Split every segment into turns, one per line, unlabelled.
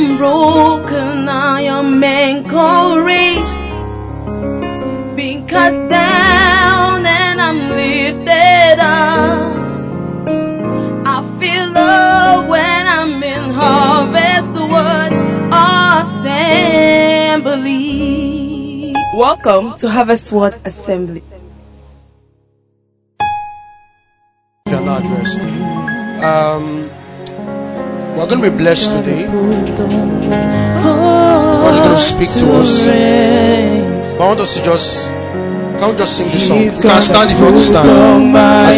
I'm broken, I am encouraged. Being cut down and I'm lifted up. I feel love when I'm in Harvest Word Assembly. Welcome to Harvest Word Assembly.
If you're not dressed, we're going to be blessed today. God is going to speak to us. I want us to can't just sing this song. You can stand if you want to stand. As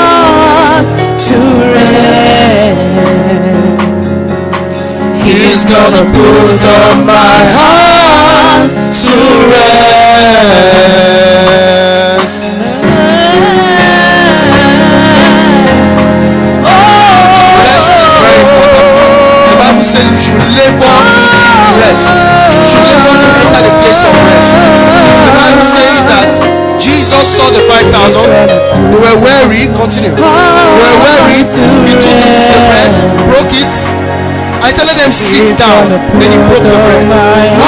He's gonna put on my heart to rest. Rest is very important. The Bible says we should labor into rest. We should labor to enter the place of rest. The Bible says that Jesus saw the 5,000. They were weary. Continue. They were weary. He took the bread, broke it. I said, let them sit down. Then he broke the bread. You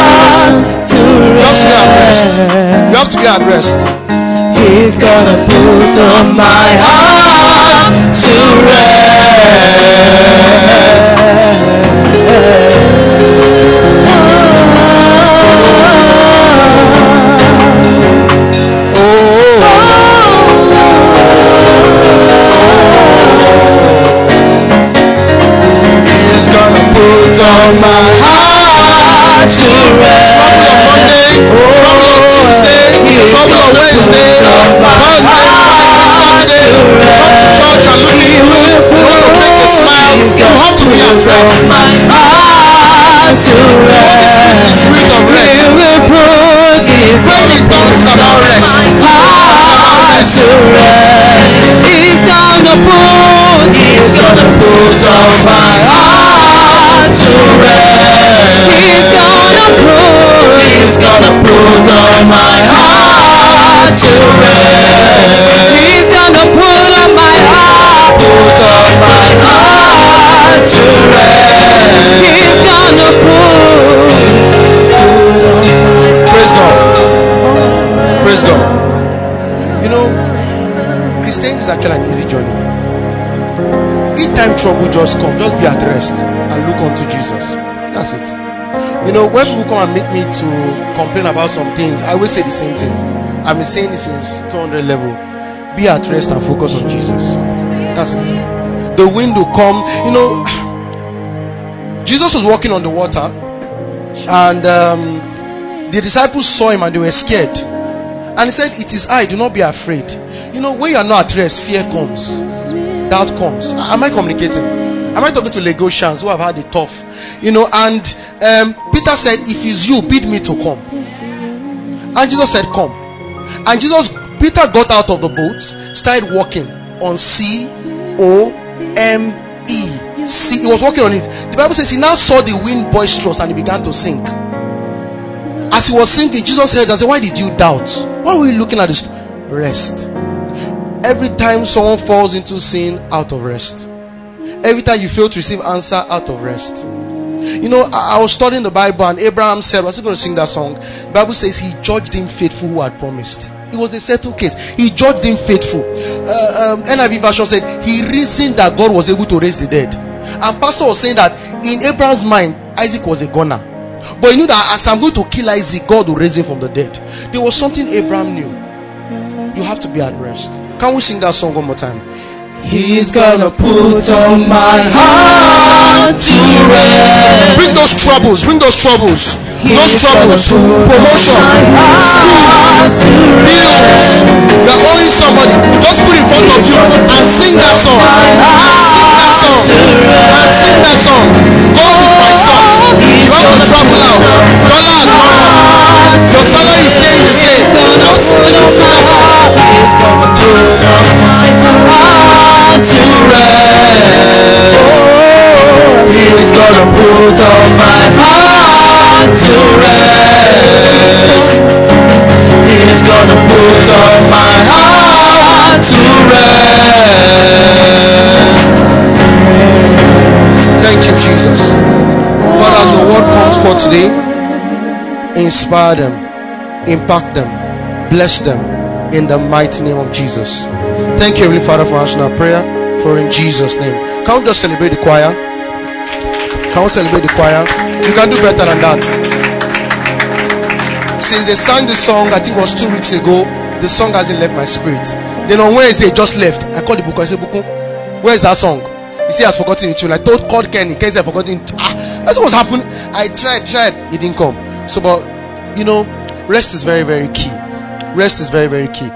have to be at rest. He's gonna put on my heart to rest. Put on my heart to rest. Trouble on Monday, trouble on Tuesday, trouble on Wednesday, Thursday, Friday, Saturday. Come to church and looking good. You want to make a smile. You have to be at rest. My heart to rest. Spirit of rest. When it talks about rest, to rest. He's gonna put on my heart to rest. He's gonna put on my heart to rest. He's gonna put on my heart to rest. He's gonna put on. Praise God. Praise God. You know, Christianity is actually an easy journey. Each time trouble just comes, just be at rest and look unto Jesus. That's it. You know, when people come and meet me to complain about some things, I always say the same thing. I've been saying this since 200 level. Be at rest and focus on Jesus. That's it. The wind will come. You know, Jesus was walking on the water, and the disciples saw him and they were scared. And he said, "It is I, do not be afraid." You know, when you are not at rest, fear comes, doubt comes. Am I communicating? Am I talking to Lagosians who have had it tough? You know, and Peter said, "If it's you, bid me to come." And Jesus said, "Come." And Peter got out of the boat, started walking on C-O-M-E. He was walking on it. The Bible says he now saw the wind boisterous and he began to sink. As he was sinking, Jesus heard and said, "Why did you doubt? Why were you looking at this?" Rest. Every time someone falls into sin, out of rest. Every time you fail to receive answer, out of rest. You know, I was studying the Bible and Abraham said, I was going to sing that song. The Bible says he judged him faithful who had promised. It was a settled case. He judged him faithful. NIV version said he reasoned that God was able to raise the dead. And pastor was saying that in Abraham's mind, Isaac was a goner. But he knew that as I'm going to kill Isaac, God will raise him from the dead. There was something Abraham knew. You have to be at rest. Can we sing that song one more time? He's gonna put on my heart to rest. Bring those troubles. Those troubles. Promotion. Bills. You're owing somebody. Just put in front of you and sing that song. Sing that song. God is my source. You have to travel out. Dollar has gone up. Your salary is staying the same. Just sing that song. He's gonna put on my heart to rest. He's gonna put on my heart to rest. He's gonna put on my heart to rest. Thank you, Jesus. Father, inspire them, impact them, bless them in the mighty name of Jesus. Thank you, Heavenly Father, for answering our prayer. For in Jesus' name. Can we just celebrate the choir? Can we celebrate the choir? You can do better than that. Since they sang this song, I think it was 2 weeks ago, the song hasn't left my spirit. Then on Wednesday, it just left. I called the book. I said, Buku, where is that song? He said, he has forgotten it too. I called Kenny. Kenny said, I've forgotten it. That's what's happened. I tried. It didn't come. So, but, rest is very, very key. Rest is very, very key.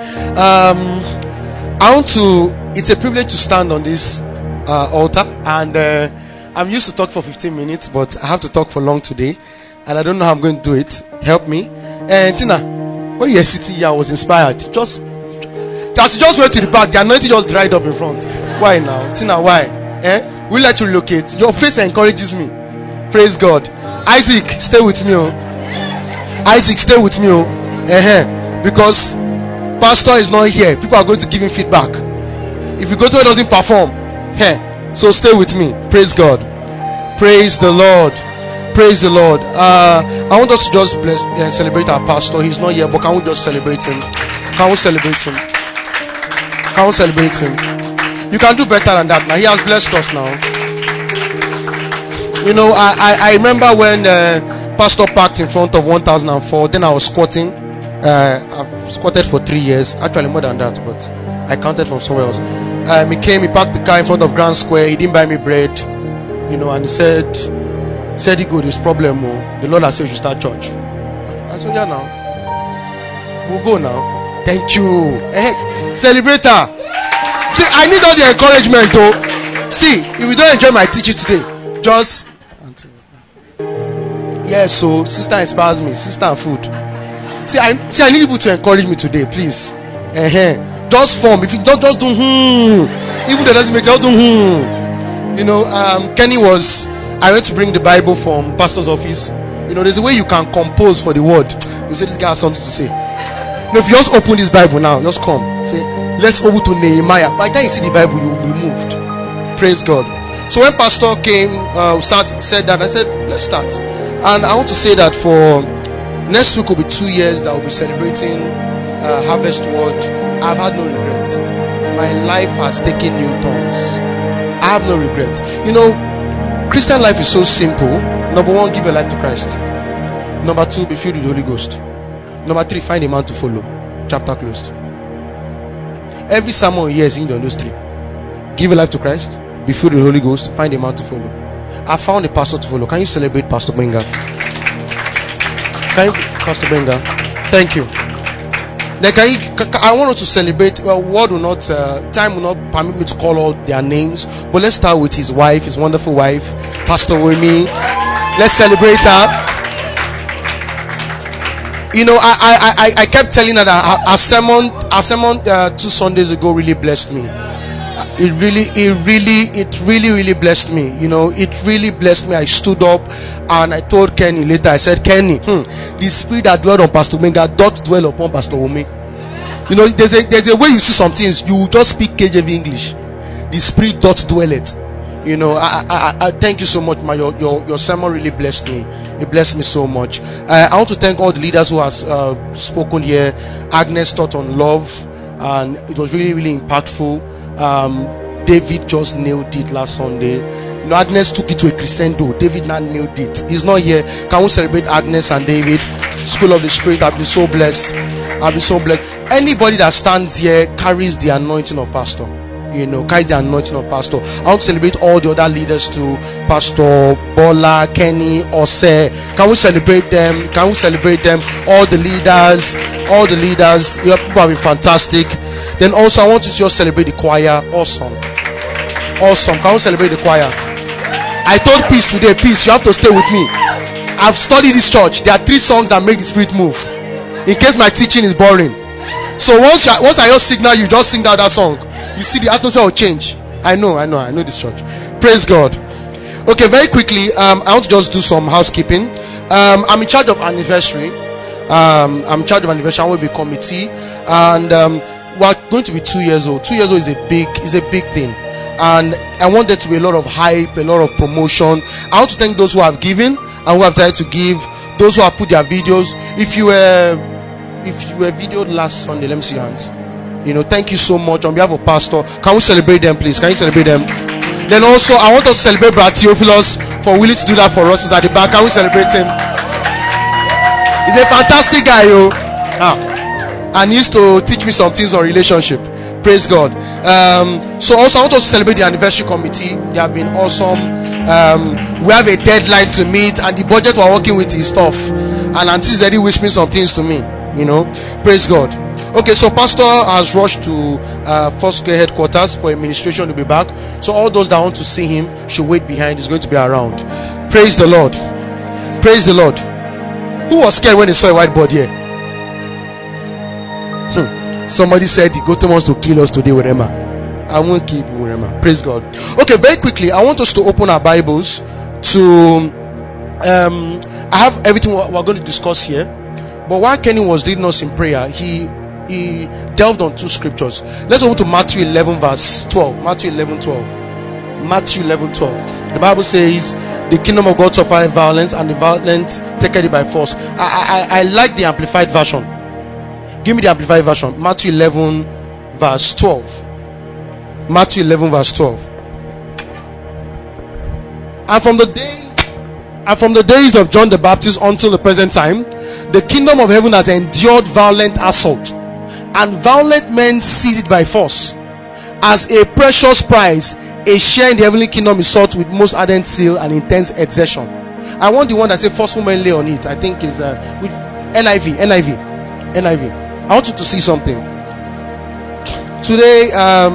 It's a privilege to stand on this altar. And I'm used to talk for 15 minutes, but I have to talk for long today. And I don't know how I'm going to do it. Help me. And Tina, when you were sitting here, I was inspired. Just went to the back. The anointing just dried up in front. Why now? Tina, why? We let you relocate. Your face encourages me. Praise God. Isaac, stay with me. Isaac, stay with me. Because pastor is not here. People are going to give him feedback. If you go to where he doesn't perform. So stay with me. Praise God. Praise the Lord. Praise the Lord. I want us to just bless and celebrate our pastor. He's not here, but can we just celebrate him? Can we celebrate him? Can we celebrate him? You can do better than that now. He has blessed us now. I remember when pastor parked in front of 1004. Then I was squatting. I've squatted for 3 years. Actually more than that, but I counted from somewhere else. He parked the car in front of Grand Square. He didn't buy me bread. And he said he go, this problem. The Lord has said you should start church. I said, yeah, now. We'll go now. Thank you. Celebrate her. See, I need all the encouragement, though. See, if you don't enjoy my teaching today, just so sister inspires me, sister and food. See, I need people to encourage me today, please. Just form. If you don't just do even though it doesn't make sense, do Kenny I went to bring the Bible from pastor's office. There's a way you can compose for the word. You say this guy has something to say. If you just open this Bible now, just come. Say, let's open to Nehemiah. By the time you see the Bible, you will be moved. Praise God. So when pastor came, said that, I said, let's start. And I want to say that for next week will be 2 years that we'll be celebrating Harvest Word. I've had no regrets. My life has taken new turns. I have no regrets. Christian life is so simple. Number 1, give your life to Christ. Number 2, be filled with the Holy Ghost. Number 3, find a man to follow. Chapter closed. Every sermon here is in those 3. Give your life to Christ, be filled with the Holy Ghost, find a man to follow. I found a pastor to follow. Can you celebrate Pastor Benga? Pastor Benga? Thank you. Then I want us to celebrate. Well, time will not permit me to call all their names, but let's start with his wife, his wonderful wife, Pastor Wemi. Let's celebrate her. I kept telling her that our sermon 2 Sundays ago really blessed me. It really blessed me. It really blessed me. I stood up and I told Kenny later, I said, Kenny, the spirit that dwelled on Pastor Menga doth dwell upon Pastor Ome. There's a way you see some things, you just speak KJV English. The spirit doth dwell it. I thank you so much, your sermon really blessed me. It blessed me so much. I want to thank all the leaders who have spoken here. Agnes taught on love, and it was really, really impactful. David just nailed it last Sunday. Agnes took it to a crescendo. David now nailed it. He's not here. Can we celebrate Agnes and David? School of the Spirit. I've been so blessed. Anybody that stands here carries the anointing of pastor. Carries the anointing of pastor. I want to celebrate all the other leaders too. Pastor Bola, Kenny, Ose. Can we celebrate them? All the leaders. People have been fantastic. Then also I want to just celebrate the choir. Awesome. Can we celebrate the choir? I told Peace today, Peace, you have to stay with me. I've studied this church. There are 3 songs that make the spirit move. In case my teaching is boring. So once I just signal, you just sing out that song. You see the atmosphere will change. I know this church. Praise God. Okay, very quickly, I want to just do some housekeeping. I'm in charge of anniversary. I'm in charge of anniversary. I'm with a committee, and we're going to be 2 years old. 2 years old is a big thing, and I want there to be a lot of hype, a lot of promotion. I want to thank those who have given and who have tried to give. those who have put their videos. If you were videoed last Sunday, let me see your hands. Thank you so much on behalf of Pastor. Can we celebrate them, please? Can you celebrate them? Then also, I want us to celebrate Brad Theophilus for willing to do that for us. He's at the back. Can we celebrate him? He's a fantastic guy, and he used to teach me some things on relationship. Praise God. So also I want us to celebrate the anniversary committee. They have been awesome. We have a deadline to meet, and the budget we're working with is tough. And Auntie is already whispering some things to me. Praise God. Okay, so Pastor has rushed to Foursquare headquarters for administration to be back. So all those that want to see him should wait behind. He's going to be around. Praise the Lord. Praise the Lord. Who was scared when they saw a whiteboard here? Somebody said Goto wants to kill us today with Emma. I won't keep with Emma. Praise God. Okay, very quickly, I want us to open our Bibles to I have everything we're going to discuss here. But while Kenny was leading us in prayer, he delved on two scriptures. Let's go to Matthew 11 verse 12. Matthew 11:12. Matthew 11:12. The Bible says, the kingdom of God suffereth violence, and the violent taketh it by force. I like the amplified version. Give me the amplified version. Matthew 11 verse 12. Matthew 11 verse 12. And from the days of John the Baptist until the present time, the kingdom of heaven has endured violent assault, and violent men seize it by force. As a precious prize, a share in the heavenly kingdom is sought with most ardent zeal and intense exertion. I want the one that says forceful men lay on it. I think is with NIV. I want you to see something. Today,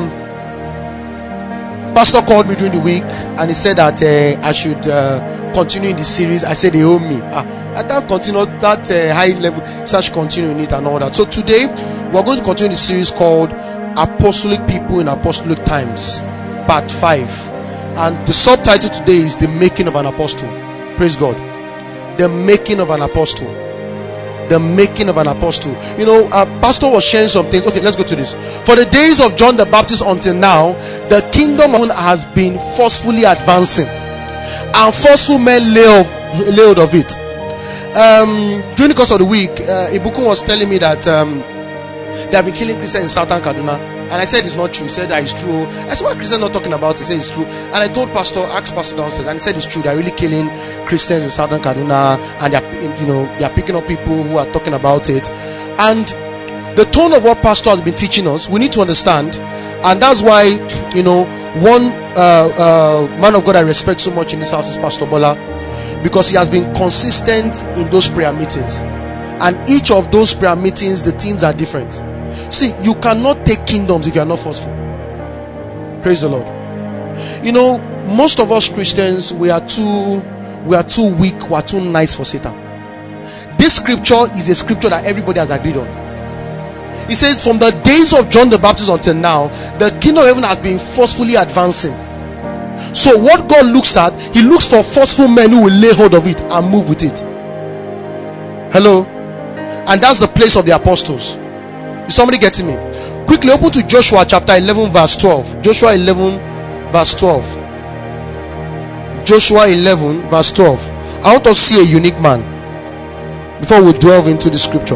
Pastor called me during the week and he said that I should continue in the series. I said they owe me. I can't continue that high level. Such continue in it and all that. So today we're going to continue the series called Apostolic People in Apostolic Times, Part 5. And the subtitle today is The Making of an Apostle. Praise God. The making of an apostle. The making of an apostle. Pastor was sharing some things. Okay, let's go to this. For the days of John the Baptist until now, the kingdom has been forcefully advancing, and forceful men lay hold of it. During the course of the week, Ibukun was telling me that they have been killing Christians in southern Kaduna, and I said it's not true. He said that it's true. I said, what Christians not talking about? He said it's true. And I told asked Pastor downstairs, and he said it's true. They're really killing Christians in southern Kaduna, and they're picking up people who are talking about it. And the tone of what Pastor has been teaching us, we need to understand, and that's why one man of God I respect so much in this house is Pastor Bola, because he has been consistent in those prayer meetings, and each of those prayer meetings the themes are different. See, you cannot take kingdoms if you are not forceful. Praise the Lord. Most of us Christians, we are too weak, we are too nice for Satan. This scripture is a scripture that everybody has agreed on. It says, from the days of John the Baptist until now, the kingdom of heaven has been forcefully advancing. So what God looks at, he looks for forceful men who will lay hold of it and move with it. Hello? And that's the place of the apostles. Is somebody getting me? Quickly open to Joshua chapter 11 verse 12. Joshua 11 verse 12. Joshua 11 verse 12. I want to see a unique man before we delve into the scripture.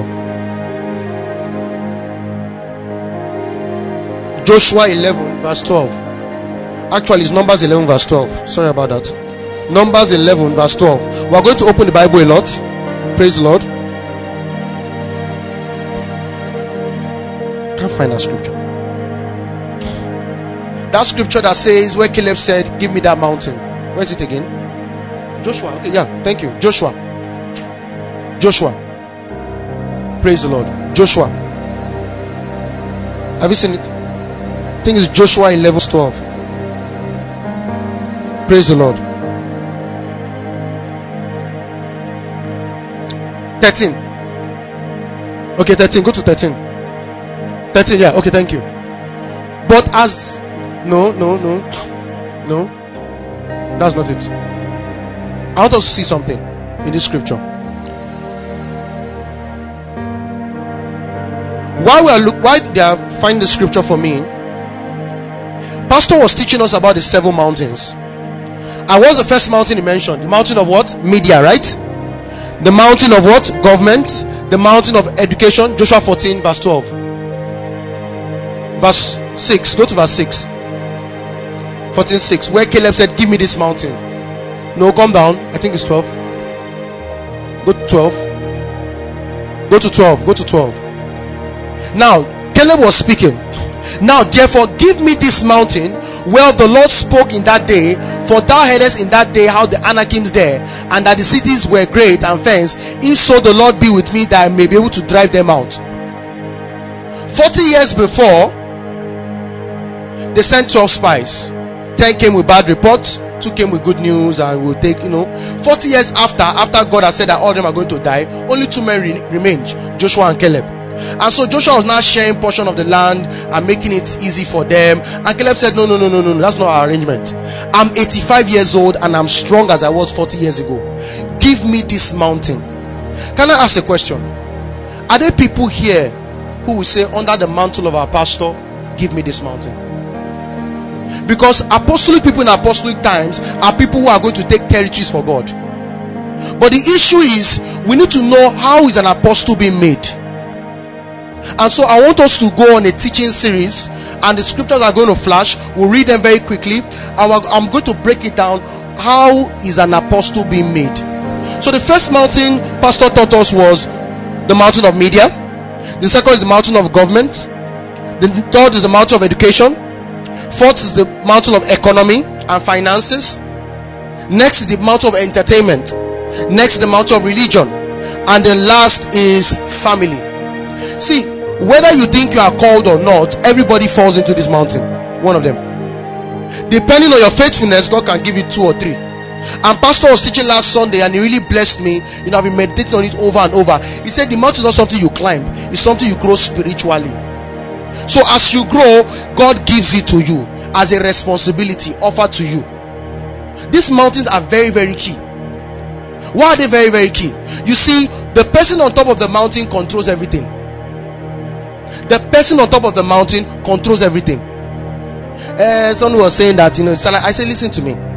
Joshua 11 verse 12. Actually it's Numbers 11 verse 12. Sorry about that. Numbers 11 verse 12. We are going to open the Bible a lot. Praise the Lord. Can't find that scripture. That scripture that says where Caleb said, give me that mountain. Where is it again? Joshua. Okay, yeah, thank you. Joshua. Praise the Lord. Joshua. Have you seen it? I think it's Joshua 11:12. Praise the Lord. 13. Okay, 13. Go to 13. 13, yeah. Okay, thank you. But as no, that's not it. I want us to see something in this scripture. Why they are finding the scripture for me? Pastor was teaching us about the 7 mountains. And what's the first mountain he mentioned? The mountain of what? Media, right? The mountain of what? Government. The mountain of education. Joshua 14 verse 12. Verse 6. Go to verse 6. 14:6. Where Caleb said, give me this mountain. No, come down. I think it's 12. Go to 12. Go to 12. Go to 12. Now, Caleb was speaking. Now, therefore, give me this mountain where the Lord spoke in that day, for thou heardest in that day how the Anakims there, and that the cities were great and fenced. If so, the Lord be with me, that I may be able to drive them out. 40 years before, they sent 12 spies. 10 came with bad reports, 2 came with good news, and will take, 40 years after God has said that all of them are going to die, only 2 men remained, Joshua and Caleb. And so Joshua was now sharing portion of the land and making it easy for them. And Caleb said, no, that's not our arrangement. I'm 85 years old and I'm strong as I was 40 years ago. Give me this mountain. Can I ask a question? Are there people here who will say, under the mantle of our pastor, give me this mountain? Because apostolic people in apostolic times are people who are going to take territories for God. But the issue is, we need to know how is an apostle being made. And so I want us to go on a teaching series, and the scriptures are going to flash. We'll read them very quickly. I'm going to break it down. How is an apostle being made? So the first mountain pastor taught us was the mountain of media. The second is the mountain of government. The third is the mountain of education. Fourth is the mountain of economy and finances. Next is the mountain of entertainment. Next is the mountain of religion. And the last is family. See, whether you think you are called or not, everybody falls into this mountain. One of them. Depending on your faithfulness, God can give you 2 or 3. And pastor was teaching last Sunday, and he really blessed me. I've been meditating on it over and over. He said the mountain is not something you climb, it's something you grow spiritually. So as you grow, God gives it to you as a responsibility offered to you. These mountains are very, very key. Why are they very, very key? You see, the person on top of the mountain controls everything. The person on top of the mountain controls everything. Someone was saying that, I said, listen to me.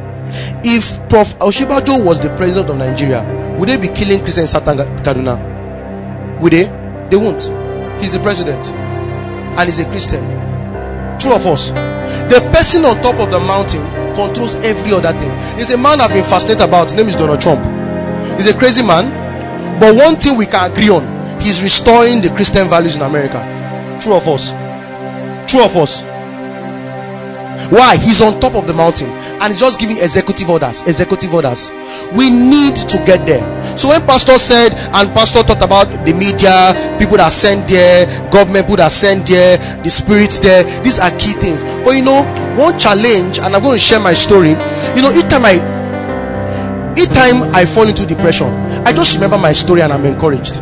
If Prof. Oshibajo was the president of Nigeria, would they be killing Christians in Kaduna? Would they? They won't. He's the president, and he's a Christian. True of us. The person on top of the mountain controls every other thing. There's a man I've been fascinated about. His name is Donald Trump. He's a crazy man, but one thing we can agree on: he's restoring the Christian values in America. True of us. True of us. Why? He's on top of the mountain and he's just giving executive orders. We need to get there. So when pastor said, and pastor talked about the media, people that send there, government people that send there, the spirits there, these are key things. But one challenge, and I'm going to share my story. Each time I fall into depression, I just remember my story and I'm encouraged.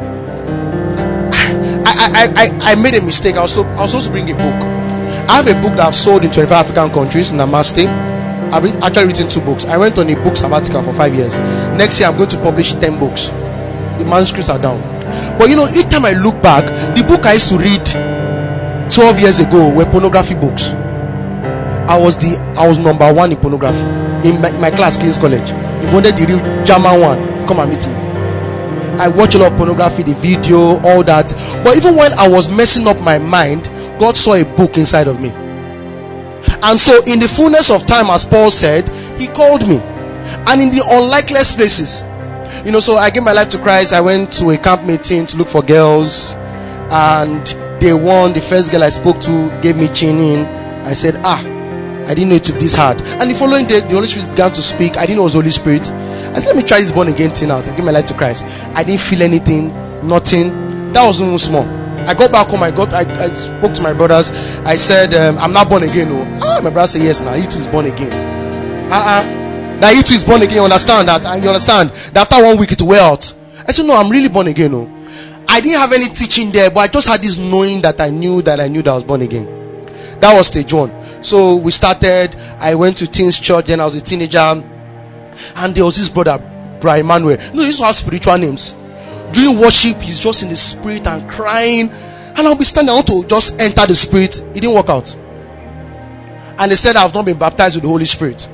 I made a mistake. I was supposed to bring a book. I have a book that I've sold in 25 African countries, Namaste. I've actually written 2 books. I went on a book sabbatical for 5 years. Next year I'm going to publish 10 books. The manuscripts are down. But each time I look back, the book I used to read 12 years ago were pornography books. I was number 1 in pornography in my class, King's College. If you wanted the real German one, come and meet me. I watch a lot of pornography, the video, all that. But even when I was messing up my mind, God saw a book inside of me. And so in the fullness of time, as Paul said, he called me. And in the unlikeliest places, so I gave my life to Christ. I went to a camp meeting to look for girls, and day 1, the first girl I spoke to gave me chin in. I said, I didn't know it took this hard. And the following day, the Holy Spirit began to speak. I didn't know it was Holy Spirit. I said, let me try this born again thing out. I gave my life to Christ. I didn't feel anything, nothing. That was no small. I got back home. I spoke to my brothers. I said, I'm not born again. My brother said, yes, now he too is born again. Now he too is born again. You understand that? And you understand that after 1 week it will wear out. I said, no, I'm really born again. I didn't have any teaching there, but I just had this knowing that I knew that I was born again. That was stage 1. So we started. I went to teens church. Then I was a teenager, and there was this brother, Brian Emmanuel. He used to have spiritual names. During worship, he's just in the spirit and crying, and I'll be standing. I want to just enter the spirit. It didn't work out, and they said I've not been baptized with the Holy Spirit.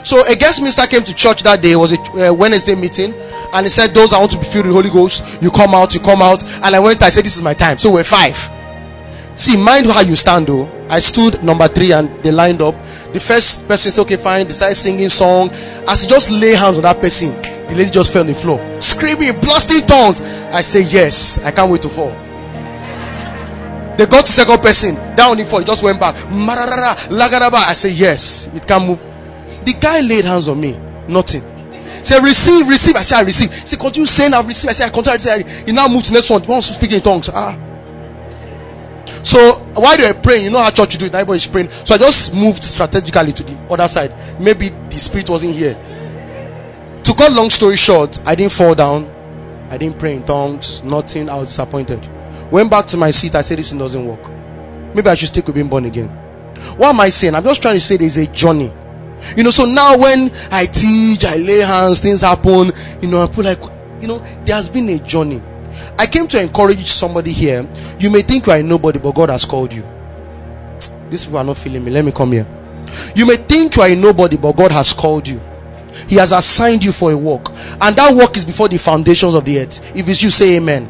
So a guest minister came to church that day. It was a Wednesday meeting, and he said, those that want to be filled with the Holy Ghost, you come out. And I said, this is my time. So we're 5. See, mind how you stand though. I stood number 3 and they lined up. The first person said, okay, fine, they started singing song. As he just lay hands on that person, the lady just fell on the floor, screaming, blasting tongues. I said, yes, I can't wait to fall. They got to second person, down on the floor, he just went back. I said, yes, it can move. The guy laid hands on me, nothing. He said, receive. I said, I receive. He said, continue saying, I've received. I said, I continue. He now moved to the next one. He wants to speak in tongues. So while they were praying, you know how church you do it, everybody's praying. So I just moved strategically to the other side. Maybe the spirit wasn't here. To cut long story short, I didn't fall down. I didn't pray in tongues. Nothing. I was disappointed. Went back to my seat. I said, this thing doesn't work. Maybe I should stick with being born again. What am I saying? I'm just trying to say there's a journey. So now when I teach, I lay hands, things happen. I feel like, there has been a journey. I came to encourage somebody here. You may think you are a nobody, but God has called you. These people are not feeling me. Let me come here. You may think you are a nobody, but God has called you. He has assigned you for a work. And that work is before the foundations of the earth. If it's you, say amen.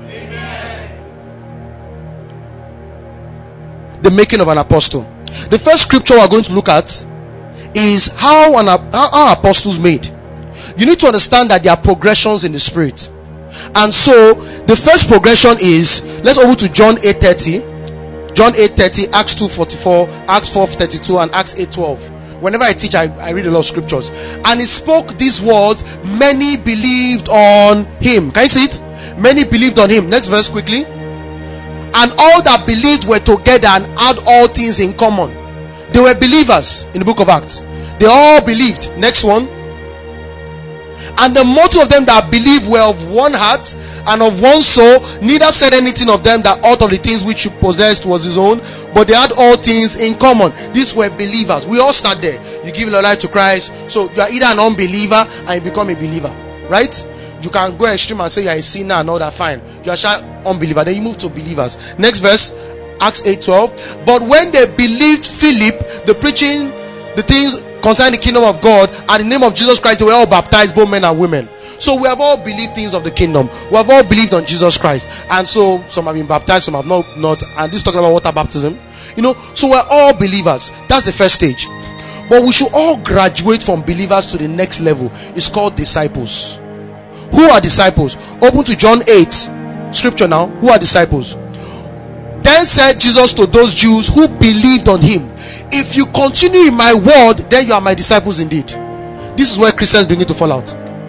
The making of an apostle. The first scripture we are going to look at is how apostles made. You need to understand that there are progressions in the spirit. And so the first progression is, let's over to John 8:30. John 8:30, Acts 2:44, Acts 4:32, and Acts 8:12. Whenever I teach, I read a lot of scriptures. And he spoke these words, many believed on him. Can you see it? Many believed on him. Next verse quickly. And all that believed were together and had all things in common. They were believers in the book of Acts. They all believed. Next one. And the multitude of them that believed were of one heart and of one soul. Neither said anything of them that aught of the things which he possessed was his own, but they had all things in common. These were believers. We all start there. You give your life to Christ, so you are either an unbeliever and you become a believer, right? You can go extreme and say you are a sinner and all that, fine. You are an unbeliever, then you move to believers. Next verse, Acts 8:12. But when they believed Philip, the preaching the things concerning the kingdom of God, and in the name of Jesus Christ, they were all baptized, both men and women. So we have all believed things of the kingdom. We have all believed on Jesus Christ. And so some have been baptized, some have not. And this is talking about water baptism. So we're all believers. That's the first stage. But we should all graduate from believers to the next level. It's called disciples. Who are disciples? Open to John 8. Scripture now. Who are disciples? Then said Jesus to those Jews who believed on him, if you continue in my word, then you are my disciples indeed. This is where Christians begin to fall out.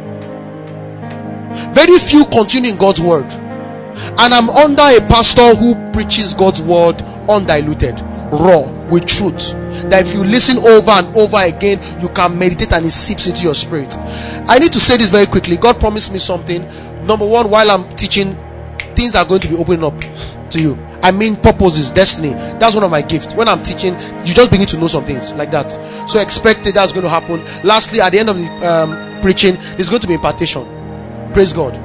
Very few continue in God's word. And I'm under a pastor who preaches God's word undiluted, raw, with truth. That if you listen over and over again, you can meditate and it seeps into your spirit. I need to say this very quickly. God promised me something. Number one, while I'm teaching, things are going to be opening up to you. I mean, purposes, destiny. That's one of my gifts. When I'm teaching, you just begin to know some things like that. So expect it, that's going to happen. Lastly, at the end of the preaching, there's going to be impartation. Praise God.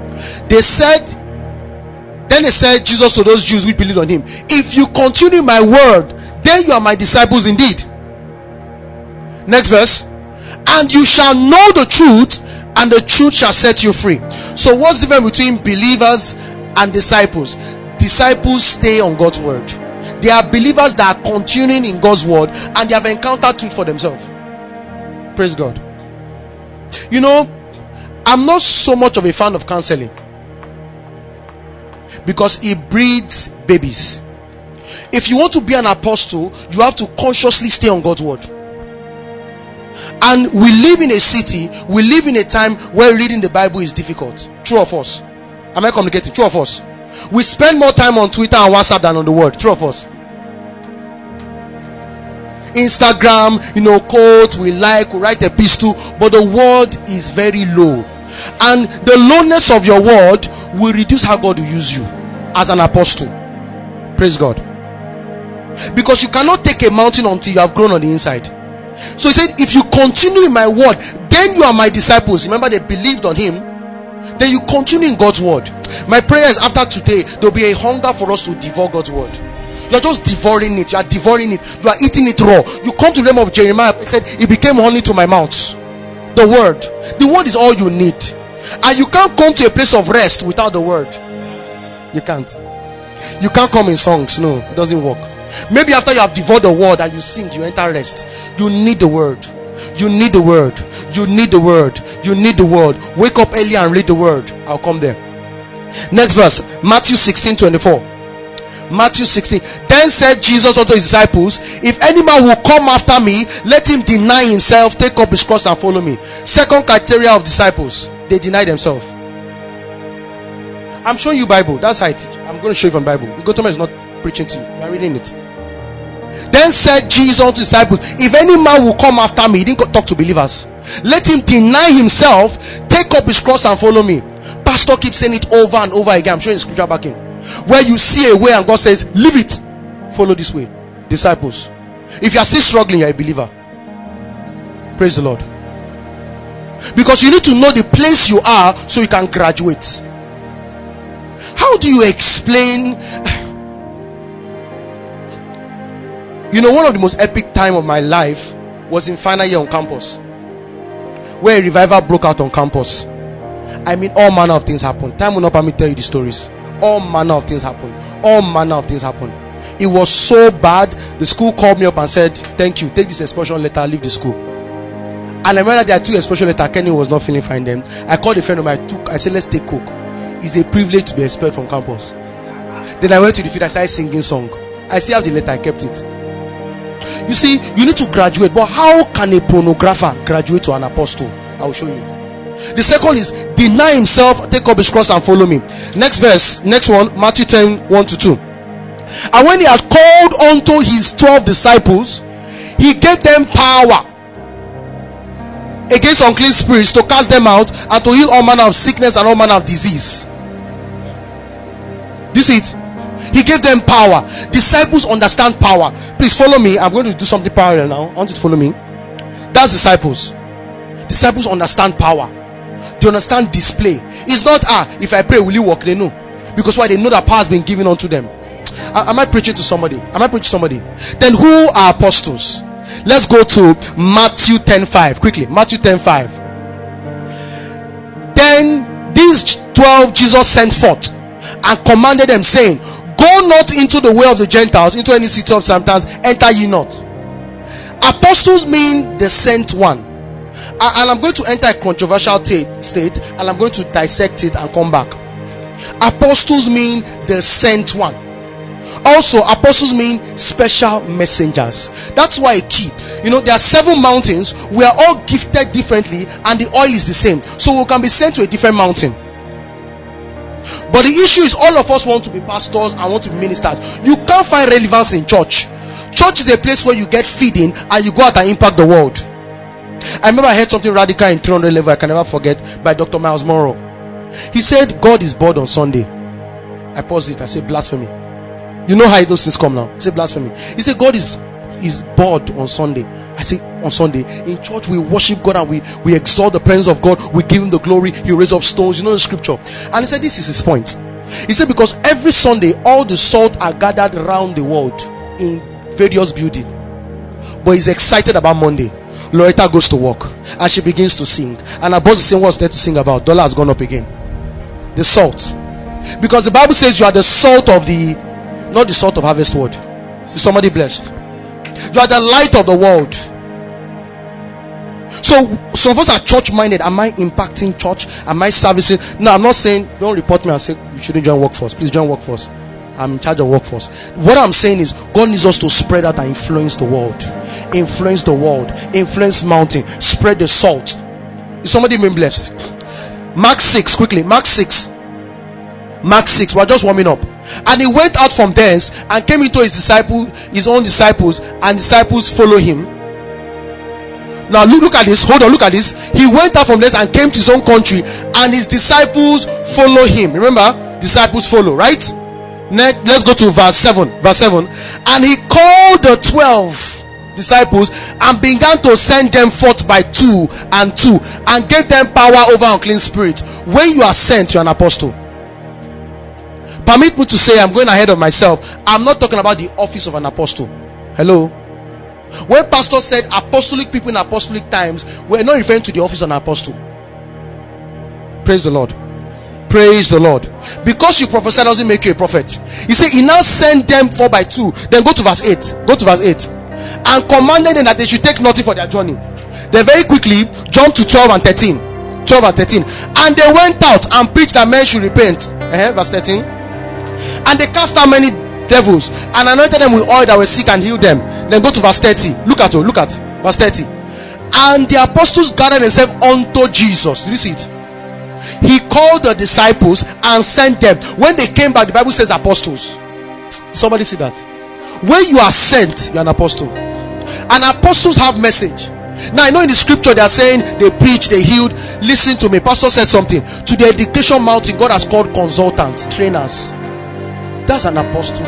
Then they said Jesus to those Jews who believed on him, if you continue my word, then you are my disciples indeed. Next verse. And you shall know the truth, and the truth shall set you free. So what's the difference between believers and disciples? Disciples stay on God's word. They are believers that are continuing in God's word, and they have encountered truth for themselves. Praise God. I'm not so much of a fan of counseling because it breeds babies. If you want to be an apostle, you have to consciously stay on God's word. And we live in a city, we live in a time where reading the Bible is difficult. True of us. Am I communicating? True of us. We spend more time on Twitter and WhatsApp than on the word. True of us. Instagram, quotes, we write a piece too, but the word is very low. And the lowness of your word will reduce how God will use you as an apostle. Praise God. Because you cannot take a mountain until you have grown on the inside. So he said, if you continue in my word, then you are my disciples. Remember, they believed on him. Then you continue in God's word. My prayer is after today, there will be a hunger for us to devour God's word. You are just devouring it. You are devouring it. You are eating it raw. You come to the name of Jeremiah. He said, it became honey to my mouth. The word. The word is all you need. And you can't come to a place of rest without the word. You can't. You can't come in songs. No, it doesn't work. Maybe after you have devoured the word and you sing, you enter rest. You need the word. You need the word. You need the word. You need the word. Wake up early and read the word. I'll come there. Next verse, Matthew 16:24. Matthew 16. Then said Jesus unto his disciples, if any man will come after me, let him deny himself, take up his cross and follow me. Second criteria of disciples, they deny themselves. I'm showing you Bible. That's how I teach. I'm going to show you from Bible. Gotoma is not preaching to you. I'm reading it. Then said Jesus unto his disciples, if any man will come after me, he didn't talk to believers, let him deny himself, take up his cross and follow me. Pastor keeps saying it over and over again. I'm showing you scripture backing. Where you see a way and God says, leave it, follow this way. Disciples. If you are still struggling, you are a believer. Praise the Lord. Because you need to know the place you are so you can graduate. How do you explain? You know, one of the most epic time of my life was in final year on campus, where a revival broke out on campus. I mean, all manner of things happened. Time will not permit me to tell you the stories. All manner of things happened. All manner of things happened. It was so bad. The school called me up and said, thank you, take this expulsion letter, leave the school. And I remember that I took expulsion letter. Kenny was not feeling fine then. I called a friend of mine. I said, let's take coke. It's a privilege to be expelled from campus. Then I went to the field. I started singing song. I still have the letter. I kept it. You see, you need to graduate. But how can a pornographer graduate to an apostle? I will show you. The second is deny himself, take up his cross and follow me. Next verse, next one, Matthew 10:1-2. And when he had called unto his 12 disciples, he gave them power against unclean spirits to cast them out and to heal all manner of sickness and all manner of disease. Do you see it? He gave them power. Disciples understand power. Please follow me. I'm going to do something parallel now. I want you to follow me. That's disciples. Disciples understand power. They understand display. It's not if I pray will you work? They know. Because why? They know that power has been given unto them. Am I preaching to somebody? Am I preaching to somebody? Then who are apostles? Let's go to Matthew 10:5 quickly. Matthew 10:5. Then these 12 Jesus sent forth and commanded them, saying, go not into the way of the Gentiles, into any city of Samaritans, enter ye not. Apostles mean the sent one. And I'm going to enter a controversial state, and I'm going to dissect it and come back. Apostles mean the sent one. Also, apostles mean special messengers. That's why a key. You know, there are 7 mountains. We are all gifted differently, and the oil is the same. So we can be sent to a different mountain. But the issue is, all of us want to be pastors and want to be ministers. You can't find relevance in church. Church is a place where you get feeding and you go out and impact the world. I remember I heard something radical in 300 level I can never forget, by Dr. Miles Monroe. He said God is bored on Sunday. I paused it. I said blasphemy. You know how those things come now. I said blasphemy. He said God is bored on Sunday. I say on Sunday in church we worship God and we exalt the presence of God. We give him the glory. He raise up stones. You know the scripture. And he said this is his point. He said because every Sunday all the salt are gathered around the world in various buildings, but he's excited about Monday. Loretta goes to work and she begins to sing, and her boss is saying, what's there to sing about? Dollar has gone up again. The salt. Because the Bible says you are the salt of the, not the salt of Harvest Word. Is somebody blessed? You are the light of the world. So some of us are church minded. Am I impacting church? Am I servicing? No, I'm not saying don't report me and say you shouldn't join workforce. Please join workforce. I'm in charge of workforce. What I'm saying is God needs us to spread out and influence the world. Influence the world. Influence mountain. Spread the salt. Is somebody being blessed? Mark 6 quickly. Mark 6. We're just warming up. And he went out from thence and came into his own disciples, and disciples follow him. Now look at this. Hold on, look at this. He went out from thence and came to his own country, and his disciples follow him. Remember, disciples follow, right? Next, let's go to verse 7. And he called the 12 disciples and began to send them forth by 2 and 2, and gave them power over unclean spirits. When you are sent, you're an apostle. Permit me to say, I'm going ahead of myself. I'm not talking about the office of an apostle. Hello? When pastor said apostolic people in apostolic times, we're not referring to the office of an apostle. Praise the Lord. Praise the Lord. Because you prophesy doesn't make you a prophet. He said he now sent them 4 by 2. Then go to verse 8. Go to verse 8. And commanded them that they should take nothing for their journey. Then very quickly jump to 12 and 13. 12 and 13. And they went out and preached that men should repent. Verse 13. And they cast out many devils and anointed them with oil that were sick and healed them. Then go to verse 30. Look at verse 30. And the apostles gathered themselves unto Jesus. Did you see it? He called the disciples and sent them. When they came back, the Bible says apostles. Somebody see that? When you are sent, you're an apostle. And apostles have message. Now I know in the scripture they are saying they preach, they healed. Listen to me. Pastor said something. To the education mountain, God has called consultants, trainers. That's an apostle.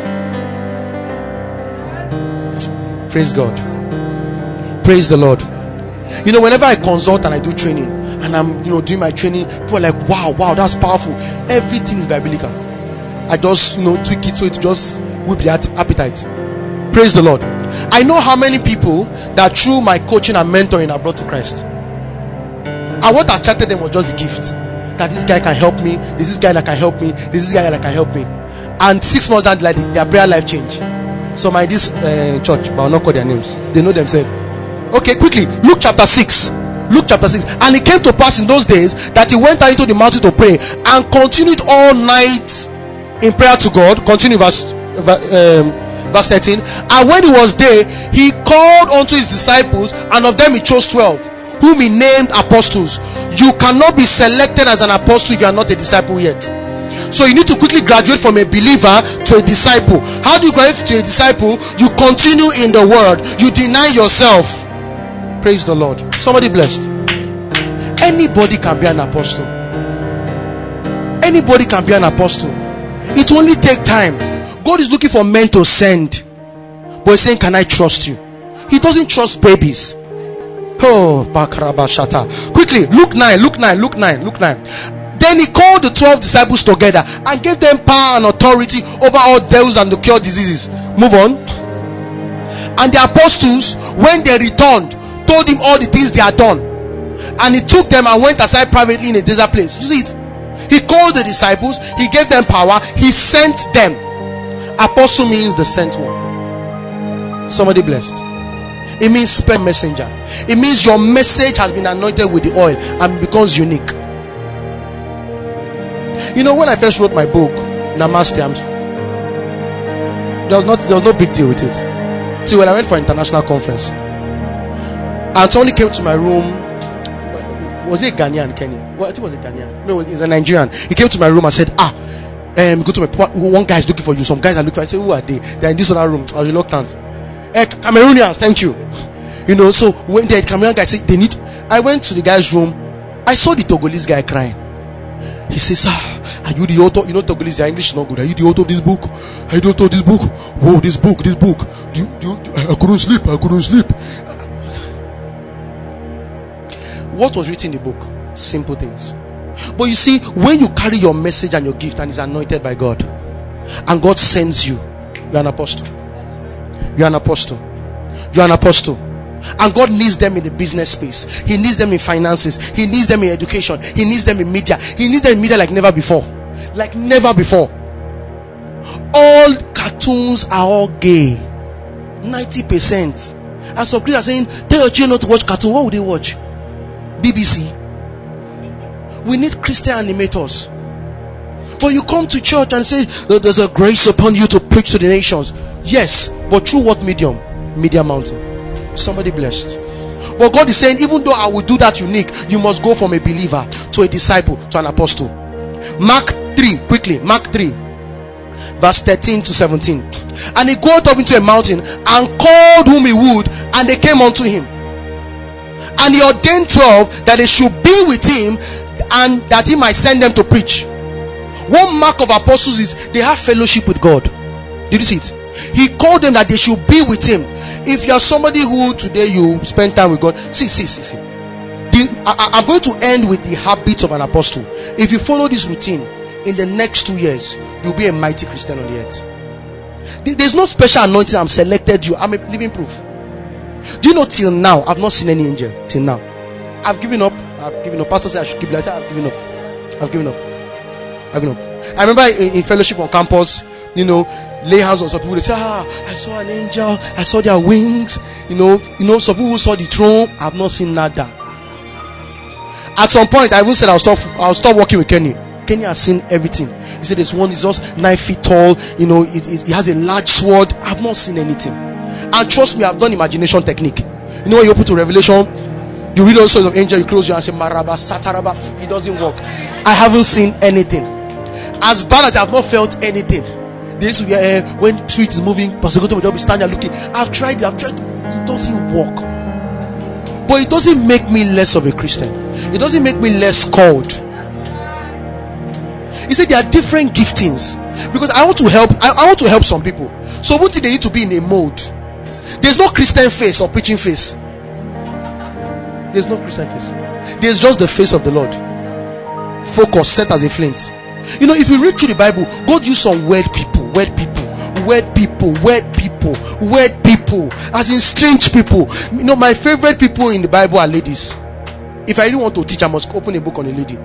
Praise God. Praise the Lord. You know, whenever I consult and I do training, and I'm doing my training, people are like, wow, that's powerful. Everything is biblical. I just tweak it so it just will be appetite. Praise the Lord. I know how many people that through my coaching and mentoring are brought to Christ. And what attracted them was just the gift. That this guy can help me, this is guy that can help me, this is guy that can help me. And 6 months down the line, their prayer life changed. So my this church, but I'll not call their names. They know themselves. Okay, quickly, Luke chapter 6. Luke chapter 6. And it came to pass in those days that he went out into the mountain to pray and continued all night in prayer to God. Continue verse 13. And when it was day, he called unto his disciples, and of them he chose 12, whom he named apostles. You cannot be selected as an apostle if you are not a disciple yet. So you need to quickly graduate from a believer to a disciple. How do you graduate to a disciple? You continue in the word. You deny yourself. Praise the Lord. Somebody blessed. Anybody can be an apostle. Anybody can be an apostle. It only takes time. God is looking for men to send, but he's saying, can I trust you? He doesn't trust babies. Oh, Bakarabashata. Quickly, Luke 9. Then he called the 12 disciples together and gave them power and authority over all devils and to cure diseases. Move on. And the apostles, when they returned, told him all the things they had done. And he took them and went aside privately in a desert place. You see it? He called the disciples, he gave them power, he sent them. Apostle means the sent one. Somebody blessed. It means spent messenger. It means your message has been anointed with the oil and becomes unique. You know, when I first wrote my book, Namaste, there was no big deal with it. See, when I went for an international conference, and somebody came to my room. Was it Ghanaian, Kenny? Well, I think it was a Ghanaian. No, he's a Nigerian. He came to my room and said, go to my one guy is looking for you. Some guys are looking for you. I said, who are they? They're in this other room. I was reluctant. Cameroonians, thank you. So when the Cameroonian guy said they need, I went to the guy's room. I saw the Togolese guy crying. He says, are you the author? Togolese, their English is not good. Are you the author of this book? Are you the author of this book? Whoa, this book. I couldn't sleep. What was written in the book? Simple things. But you see, when you carry your message and your gift and is anointed by God, and God sends you, you're an apostle. You're an apostle. You're an apostle. And God needs them in the business space. He needs them in finances. He needs them in education. He needs them in media. He needs them in media like never before. Like never before. All cartoons are all gay. 90%. And some Christians are saying, tell your children not to watch cartoon. What would they watch? BBC. We need Christian animators. But you come to church and say, there's a grace upon you to preach to the nations. Yes, but through what medium? Media Mountain. Somebody blessed. But God is saying, even though I will do that unique, you must go from a believer to a disciple to an apostle. Mark 3, quickly. Mark 3, verse 13 to 17. And he got up into a mountain and called whom he would, and they came unto him. And he ordained 12 that they should be with him, and that he might send them to preach. One mark of apostles is they have fellowship with God. Did you see it? He called them that they should be with him. If you are somebody who today you spend time with God, see. I'm going to end with the habits of an apostle. If you follow this routine, in the next 2 years, you'll be a mighty Christian on the earth. There's no special anointing. I'm selected you. I'm a living proof. Do you know till now I've not seen any angel? Till now. I've given up. Pastor said I should keep it. I said I've given up. I remember in fellowship on campus, lay hands on some people. They say, I saw an angel. I saw their wings. Some people saw the throne. I've not seen nada. At some point, I even said I'll stop working with Kenny. Kenny has seen everything. He said this one is just 9 feet tall. It has a large sword. I've not seen anything. And trust me, I've done imagination technique. When you open to Revelation, you read all sorts of angels, you close your eyes and say Maraba, Sataraba. It doesn't work. I haven't seen anything. As bad as I have not felt anything. This will be when spirit is moving, Pastor Goto will just be standing there looking. I've tried. It doesn't work. But it doesn't make me less of a Christian. It doesn't make me less called. He said there are different giftings. Because I want to help. I want to help some people. So what they need to be in a mode. There's no Christian face or preaching face. There's no Christian face. There's just the face of the Lord. Focus, set as a flint. If you read through the Bible, God used some weird people, as in strange people. My favorite people in the Bible are ladies. If I really want to teach, I must open a book on a lady.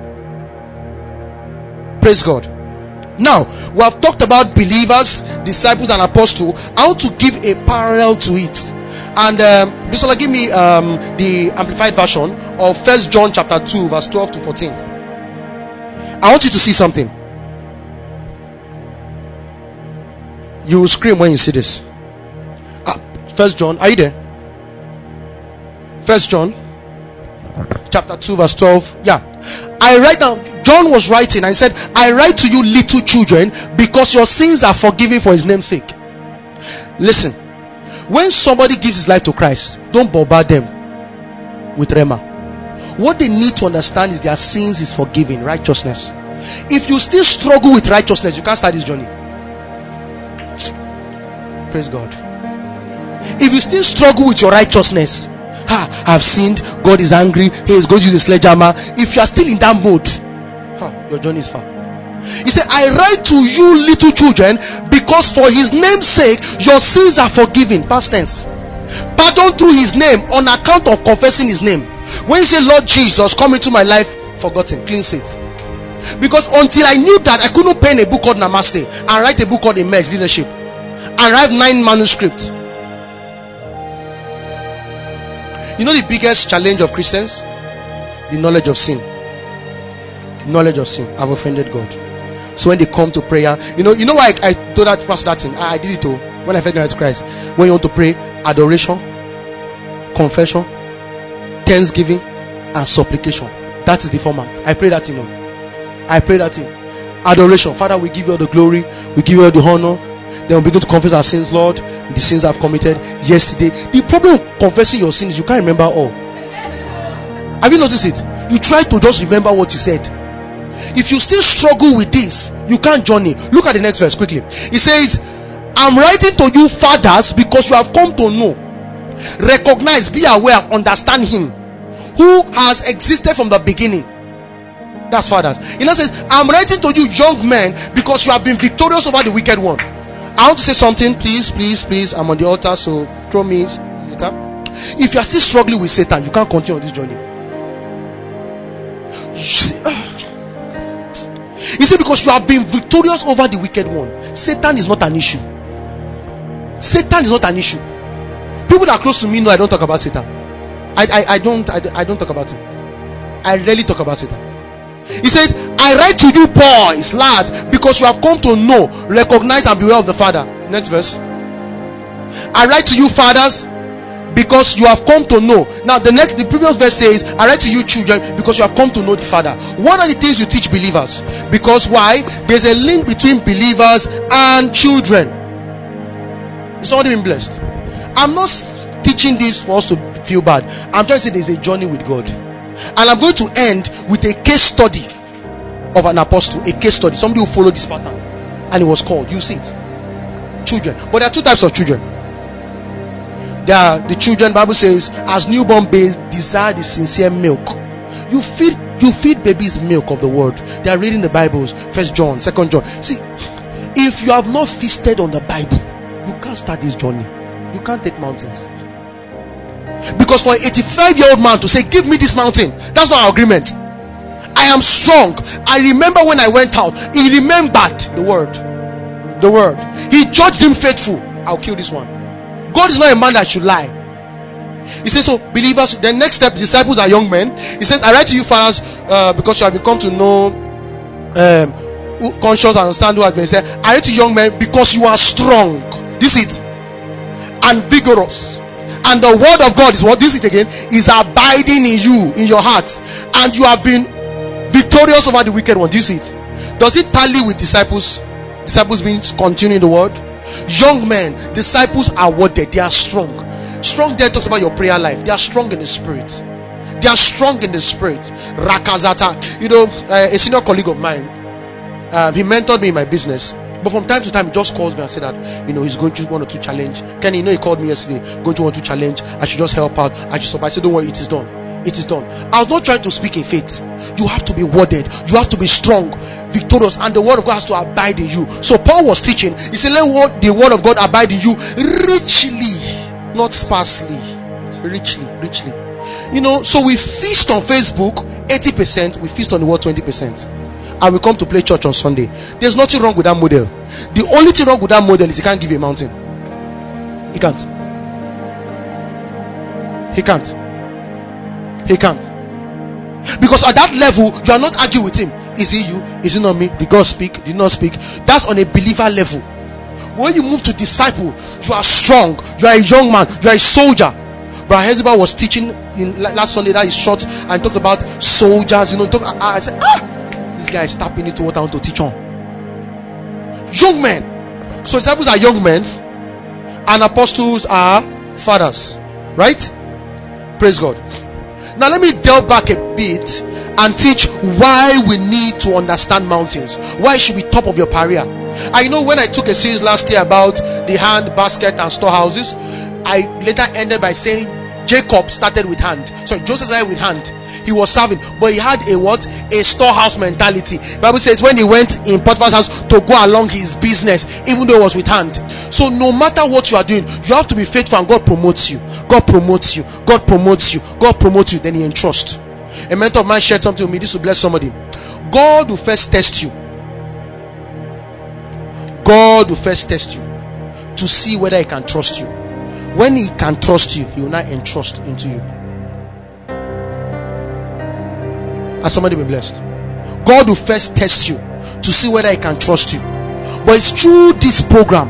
Praise God. Now, we have talked about believers, disciples, and apostles. I want to give a parallel to it. And Bisola, give me the amplified version of 1 John chapter 2, verse 12 to 14. I want you to see something. You will scream when you see this. 1 John, are you there? 1 John chapter 2, verse 12. Yeah. I write down, John was writing and said, I write to you little children because your sins are forgiven for his name's sake. Listen, when somebody gives his life to Christ, don't bombard them with Rema. What they need to understand is their sins is forgiven, righteousness. If you still struggle with righteousness, you can't start this journey. Praise God. If you still struggle with your righteousness, I've sinned, God is angry, he is going to use a sledgehammer. If you are still in that mode, your journey is far. He said, I write to you little children because for his name's sake your sins are forgiven. Past tense. Pardon through his name on account of confessing his name. When you say Lord Jesus come into my life, forgotten, clean slate. Because until I knew that, I couldn't pen a book called Namaste and write a book called Emerge Leadership and write 9 manuscripts. The biggest challenge of Christians? The knowledge of sin. Knowledge of sin. I've offended God. So when they come to prayer, you know why I told that pastor that thing? I did it too when I fed to Christ. When you want to pray, adoration, confession, thanksgiving, and supplication. That is the format. I pray that I pray that in adoration. Father, we give you all the glory, we give you all the honor. Then we begin to confess our sins, Lord, the sins I've committed yesterday. The problem with confessing your sins is you can't remember all. Have you noticed it? You try to just remember what you said. If you still struggle with this, you can't journey. Look at the next verse quickly. It says, I'm writing to you fathers because you have come to know, recognize, be aware of, understand him who has existed from the beginning. That's fathers. It now says, I'm writing to you young men because you have been victorious over the wicked one. I want to say something, please. I'm on the altar, so throw me later. If you are still struggling with Satan, you can't continue on this journey. You see, because you have been victorious over the wicked one, Satan is not an issue. Satan is not an issue. People that are close to me know I don't talk about Satan. I don't talk about him. I rarely talk about Satan. He said, I write to you boys, lads, because you have come to know, recognize, and beware of the Father. Next verse. I write to you fathers because you have come to know. Now the previous verse says, I write to you children because you have come to know the Father. One of the things you teach believers, because why? There's a link between believers and children. Is somebody being blessed? I'm not teaching this for us to feel bad. I'm trying to say there's a journey with God. And I'm going to end with a case study of an apostle. A case study. Somebody who followed this pattern. And it was called. You see it. Children. But there are 2 types of children. There are the children, Bible says, as newborn babes desire the sincere milk. You feed babies milk of the word. They are reading the Bibles. 1 John, 2 John. See, if you have not feasted on the Bible, you can't start this journey. You can't take mountains. Because for an 85-year-old man to say, give me this mountain, that's not our agreement. I am strong. I remember when I went out, he remembered the word. The word. He judged him faithful. I'll kill this one. God is not a man that should lie. He says, so believers, the next step, disciples are young men. He says, I write to you fathers, because you have become to know, conscious and understand who has been said. I write to young men because you are strong. This is it. And vigorous. And the word of God is what? This is it again. Is abiding in you, in your heart. And you have been victorious over the wicked one. Do you see it? Does it tally with disciples? Disciples being continuing the word. Young men, disciples are worded. They are strong. Strong there talks about your prayer life. They are strong in the spirit. They are strong in the spirit. Rakazata. You know, a senior colleague of mine, he mentored me in my business. But from time to time, he just calls me and said that, you know, he's going through 1 or 2 challenge. Kenny, you know, he called me yesterday, going through 1 or 2 challenge. I should just help out. I should support. I said, don't worry, it is done. It is done. I was not trying to speak in faith. You have to be worded. You have to be strong, victorious, and the word of God has to abide in you. So Paul was teaching. He said, let the word of God abide in you richly, not sparsely. Richly. You know, so we feast on Facebook 80%. We feast on the word 20%. And we come to play church on Sunday. There's nothing wrong with that model. The only thing wrong with that model is he can't give you a mountain. He can't. Because at that level, you are not arguing with him. Is it you? Is it not me? Did God speak? Did not speak? That's on a believer level. When you move to disciple, you are strong. You are a young man. You are a soldier. Brother Hezbollah was teaching in last Sunday that is short and talked about soldiers. You know, I said, this guy is tapping into what I want to teach on. Young men. So disciples are young men, and apostles are fathers. Right? Praise God. Now let me delve back a bit and teach why we need to understand mountains. Why it should be top of your career. I know when I took a series last year about the hand, basket, and storehouses, I later ended by saying Jacob started with hand. Sorry, Joseph started with hand. He was serving, but he had a what? A storehouse mentality. The Bible says when he went in Potiphar's house to go along his business, even though it was with hand. So no matter what you are doing, you have to be faithful, and God promotes you. God promotes you. God promotes you. God promotes you. Then he entrusts. A mentor of mine shared something with me. This will bless somebody. God will first test you. God will first test you to see whether he can trust you. When he can trust you, he will not entrust into you. And somebody be blessed. God will first test you to see whether he can trust you. But it's through this program.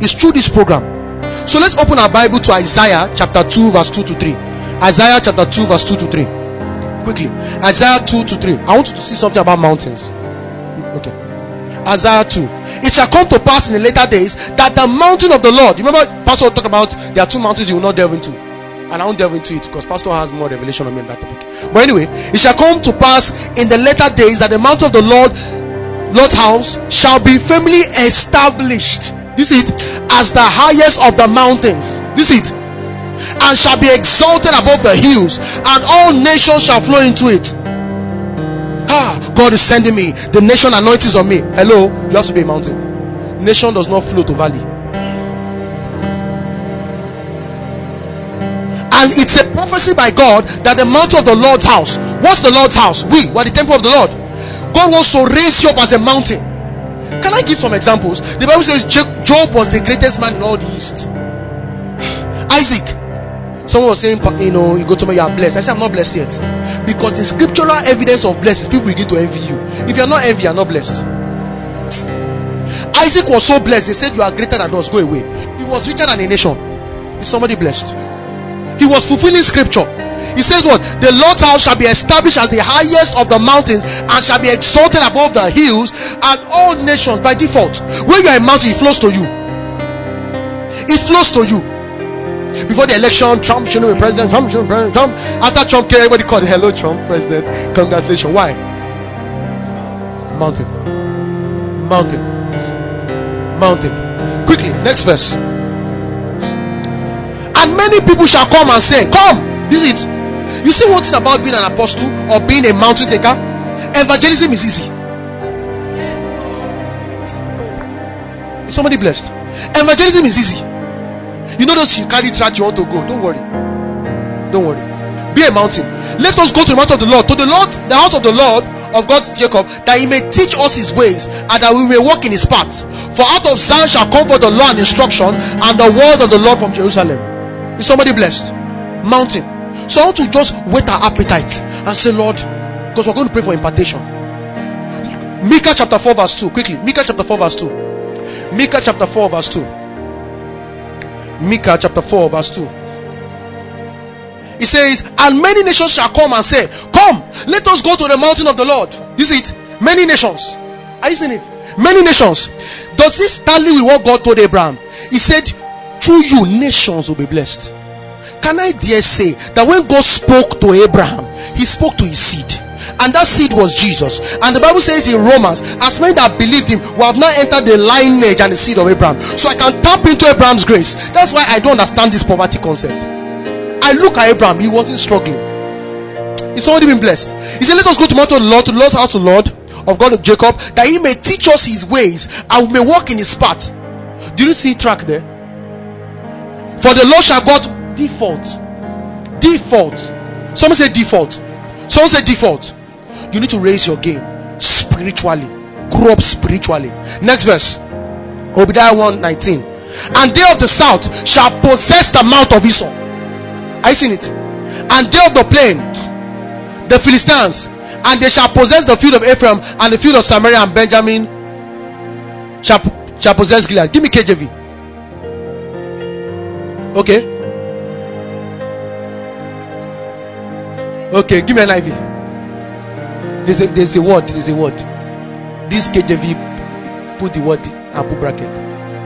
So let's open our Bible to Isaiah chapter 2 verse 2 to 3. Isaiah chapter 2 verse 2 to 3. Quickly. Isaiah 2 to 3. I want you to see something about mountains. Okay. Isaiah 2. It shall come to pass in the later days that the mountain of the Lord. You remember Pastor talked about there are 2 mountains you will not delve into. And I won't delve into it because Pastor has more revelation on me on that topic. But anyway, it shall come to pass in the later days that the mountain of the Lord's house shall be firmly established. You see it? As the highest of the mountains. You see it? And shall be exalted above the hills, and all nations shall flow into it. God is sending me. The nation anointings on me. Hello, you have to be a mountain. Nation does not flow to valley. And it's a prophecy by God that the mountain of the Lord's house. What's the Lord's house? We are the temple of the Lord. God wants to raise you up as a mountain. Can I give some examples? The Bible says Job was the greatest man in all the East. Isaac. Someone was saying, you know, you go to me, you are blessed. I said, I'm not blessed yet. Because the scriptural evidence of blessings, people begin to envy you. If you are not envy, you are not blessed. Isaac was so blessed, they said, you are greater than us, go away. He was richer than a nation. Is somebody blessed? He was fulfilling scripture. He says what? The Lord's house shall be established as the highest of the mountains, and shall be exalted above the hills, and all nations by default. When you are a mountain, it flows to you. It flows to you. Before the election, Trump shouldn't be president. Trump shouldn't be president. Trump. After Trump came, everybody called, hello Trump, president. Congratulations. Why? Mountain. Quickly, next verse. And many people shall come and say, come. This is it. You see one thing about being an apostle or being a mountain taker? Evangelism is easy. Is somebody blessed? Evangelism is easy. You know those you carry track, you want to go. Don't worry. Don't worry. Be a mountain. Let us go to the mountain of the Lord, the house of the Lord of God Jacob, that he may teach us his ways, and that we may walk in his paths. For out of Zion shall come forth the law and instruction, and the word of the Lord from Jerusalem. Is somebody blessed? Mountain. So I want to just whet our appetite and say, Lord, because we're going to pray for impartation. Micah chapter 4 verse 2. Quickly. Micah chapter 4 verse 2. Micah chapter 4 verse 2. Micah chapter 4 verse 2. He says, and many nations shall come and say, come, let us go to the mountain of the Lord. This is it. Many nations. Are you seeing it? Many nations. Does this tally with what God told Abraham? He said, through you nations will be blessed. Can I dare say that when God spoke to Abraham, he spoke to his seed, and that seed was Jesus. And the Bible says in Romans, as many that believed him will have now entered the lineage and the seed of Abraham. So I can tap into Abraham's grace. That's why I don't understand this poverty concept. I look at Abraham, he wasn't struggling. He's already been blessed. He said, let us go to Mount of the Lord, to the Lord's house of the Lord of God of Jacob, that he may teach us his ways, and we may walk in his path. Do you see track there? For the Lord shall God default. Someone say default. Someone say default. You need to raise your game spiritually. Grow up spiritually. Next verse. Obadiah 1:19. And they of the south shall possess the mount of Esau. I seen it. And they of the plain, the Philistines, and they shall possess the field of Ephraim, and the field of Samaria, and Benjamin shall possess Gilead. Give me KJV. Okay, give me an IV. There's a word. This KJV, put the word and put bracket.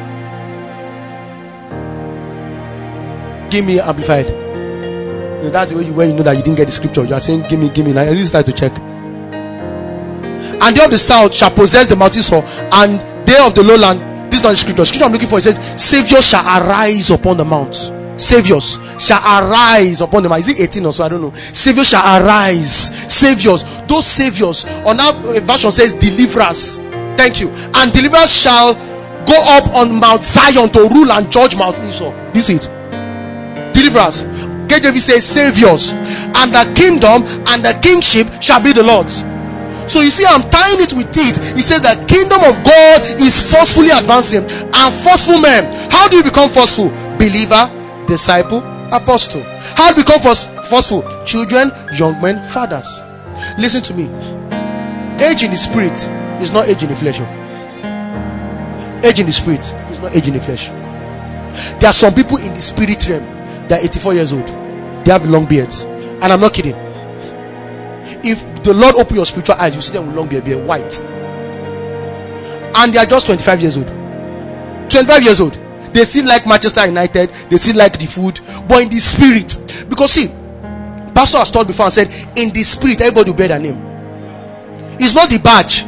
Give me amplified. That's the way you know that you didn't get the scripture. You are saying, give me. Now at least start to check. And they of the south shall possess the Mount Esau, and they of the lowland. This is not the scripture. The scripture I'm looking for, it says, saviors shall arise upon the mount. Saviors shall arise upon the mount. Is it 18 or so? I don't know. Saviors shall arise. Saviors. Those saviors. On our version says deliverers. Thank you. And deliverers shall go up on Mount Zion to rule and judge Mount Esau. You see it? Deliverers. KJV says saviors. And the kingdom and the kingship shall be the Lord's. So you see, I'm tying it with it. He says the kingdom of God is forcefully advancing, and forceful men. How do you become forceful? Believer, disciple, apostle. How do you become forceful? Children, young men, fathers. Listen to me. Age in the spirit is not age in the flesh. Age in the spirit is not age in the flesh. There are some people in the spirit realm that are 84 years old. They have long beards, and I'm not kidding. If the Lord open your spiritual eyes, you see them with long beard, white, and they are just 25 years old. 25 years old. They still like Manchester United, they still like the food, but in the spirit, because see, pastor has taught before and said, in the spirit everybody will bear their name. It's not the badge.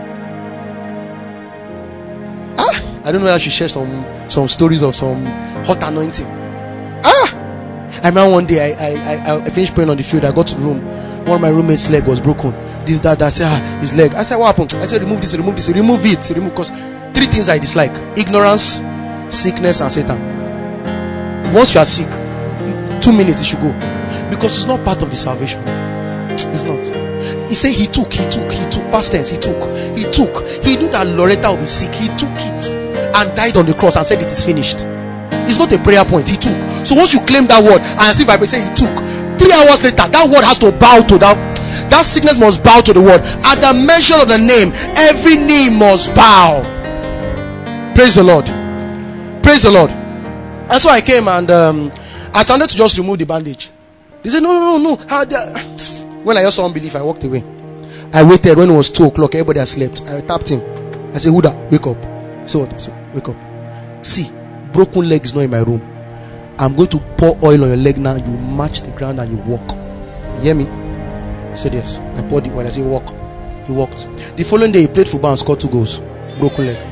I don't know, I should share some stories of some hot anointing. I remember one day I finished praying on the field. I got to the room. One of my roommates' leg was broken. I said, his leg. I said, what happened? I said, remove it. Because 3 things I dislike: ignorance, sickness, and Satan. Once you are sick, 2 minutes you should go, because it's not part of the salvation. It's not. He said he took past tense. He took. He knew that Loretta would be sick. He took it and died on the cross and said it is finished. It's not a prayer point. He took. So once you claim that word, and as if I say he took, 3 hours later that word has to bow to that sickness must bow to the word. At the mention of the name, every knee must bow. Praise the Lord. Praise the Lord. That's why I came and I started to just remove the bandage. They said no. When I saw unbelief, I walked away. I waited. When it was 2 o'clock, everybody had slept. I tapped him. I said, Huda, wake up. So what? So wake up. See, broken leg is not in my room. I'm going to pour oil on your leg now. You match the ground and you walk. You hear me? He said yes. I poured the oil. I said walk. He walked. The following day he played football and scored 2 goals. Broken leg.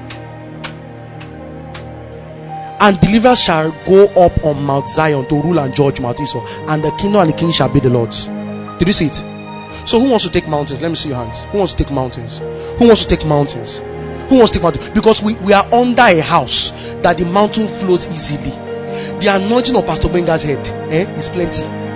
And deliverers shall go up on Mount Zion to rule and judge Mount Esau, and the kingdom and the king shall be the Lord's. Did you see it? So who wants to take mountains? Let me see your hands. Who wants to take mountains? Who wants to take mountains? Who wants to take mountains? Because we are under a house that the mountain flows easily. The anointing of Pastor Benga's head is plenty.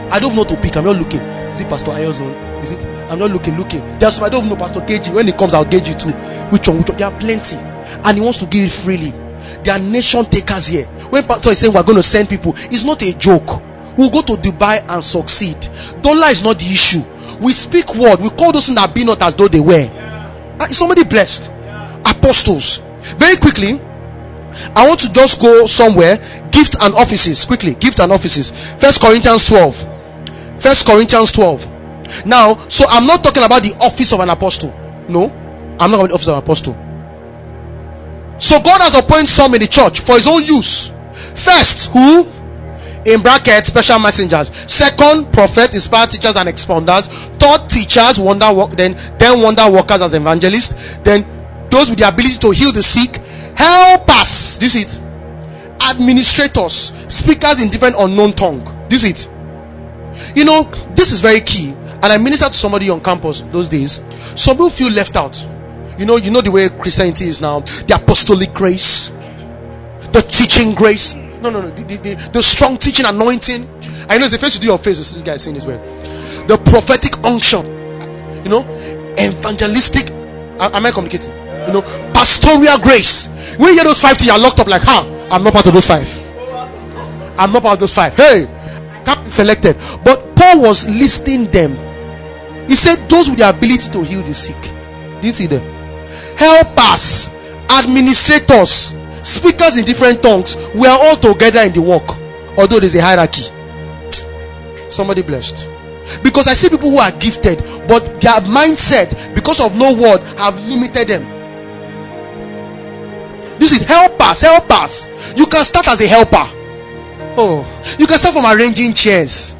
I don't know to pick. I'm not looking. Is it Pastor Ayozon? Is it? I'm not looking. There's some I don't know Pastor Keji. When it comes, I'll gauge you too. Which one? There are plenty, and he wants to give it freely. There are nation takers here. When Pastor is saying we're going to send people, it's not a joke. We'll go to Dubai and succeed. Dollar is not the issue. We speak word. We call those things that be not as though they were. Is somebody blessed? Apostles. Very quickly, I want to just go somewhere. Gift and offices. Quickly, gift and offices. 1 Corinthians 12. 1 Corinthians 12. Now, so I'm not talking about the office of an apostle. No, I'm not about the office of an apostle. So God has appointed some in the church for his own use. First, who? In brackets, special messengers. Second, prophet, inspired teachers and expounders. Third, teachers, then wonder workers as evangelists. Then those with the ability to heal the sick. Helpers. This is it. Administrators, speakers in different unknown tongue. This is it. You know, this is very key. And I ministered to somebody on campus those days. Some people feel left out. You know the way Christianity is now. The apostolic grace, the teaching grace. No. The strong teaching anointing. I know it's the face to do your face. This guy is saying this way. The prophetic unction. You know, evangelistic. Am I communicating? You know, pastoral grace. When you hear those 5 things, you're locked up like, I'm not part of those 5. I'm not part of those 5. Hey, can't be selected. But Paul was listing them. He said those with the ability to heal the sick. Do you see them? Helpers, administrators, speakers in different tongues. We are all together in the work, although there's a hierarchy. Somebody blessed. Because I see people who are gifted, but their mindset, because of no word, have limited them. This is helpers. You can start as a helper. Oh, you can start from arranging chairs.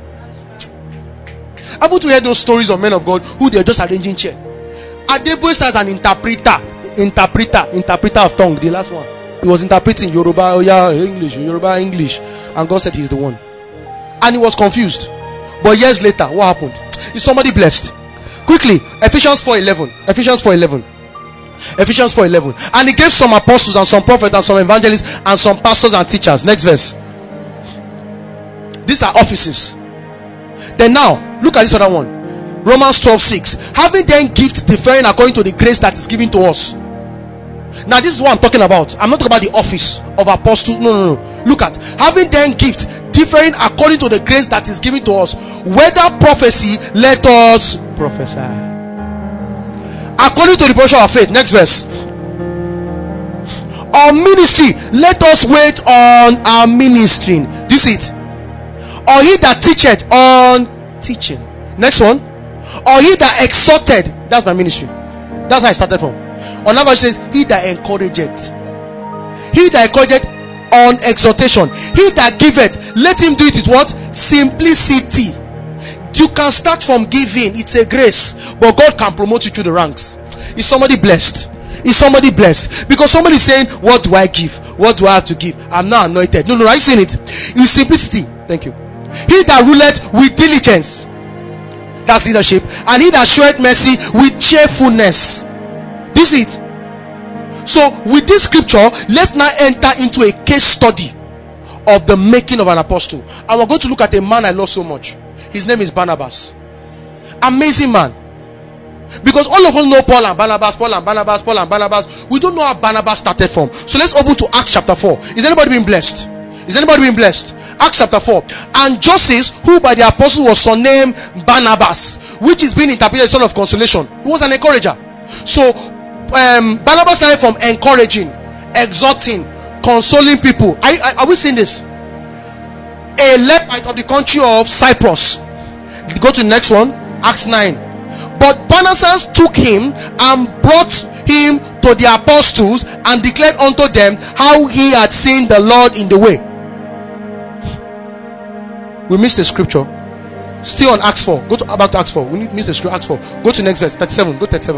I want to hear those stories of men of God who they're just arranging chairs. Adebo starts an interpreter of tongue. The last one, he was interpreting Yoruba, English, and God said he's the one, and he was confused. But years later, what happened? Is somebody blessed? Quickly, Ephesians 4:11. And he gave some apostles and some prophets and some evangelists and some pastors and teachers. Next verse. These are offices. Then now, look at this other one. Romans 12:6. Having then gifts differing according to the grace that is given to us. Now this is what I'm talking about. I'm not talking about the office of apostles. No. Look at. Having then gifts differing according to the grace that is given to us. Whether prophecy, let us prophesy. According to the portion of faith. Next verse. Or ministry, let us wait on our ministering. This is it. Or he that teacheth on teaching. Next one. Or he that exhorted. That's my ministry. That's how I started from. Another verse says, he that encourageth. He that encourageth on exhortation. He that giveth, let him do it with what? Simplicity. You can start from giving. It's a grace. But God can promote you through the ranks. Is somebody blessed? Is somebody blessed? Because somebody is saying, what do I give? What do I have to give? I'm not anointed. No, are you saying it? It's simplicity. Thank you. He that ruleth with diligence. That's leadership. And he that showeth mercy with cheerfulness. This is it. So with this scripture, let's now enter into a case study of the making of an apostle. And we're going to look at a man I love so much. His name is Barnabas. Amazing man. Because all of us know Paul and Barnabas. We don't know how Barnabas started from. So let's open to Acts chapter 4. Is anybody being blessed? Acts chapter 4. And Joseph, who by the apostle was surnamed Barnabas, which is being interpreted as son of consolation, he was an encourager. So Barnabas started from encouraging, exhorting, consoling people. Are we seeing this? A Levite of the country of Cyprus. Go to the next one. Acts 9. But Barnabas took him and brought him to the apostles and declared unto them how he had seen the Lord in the way. We missed the scripture. Still on Acts 4. Go back to Acts 4. We missed the scripture. Acts 4. Go to the next verse. 37. Go 37.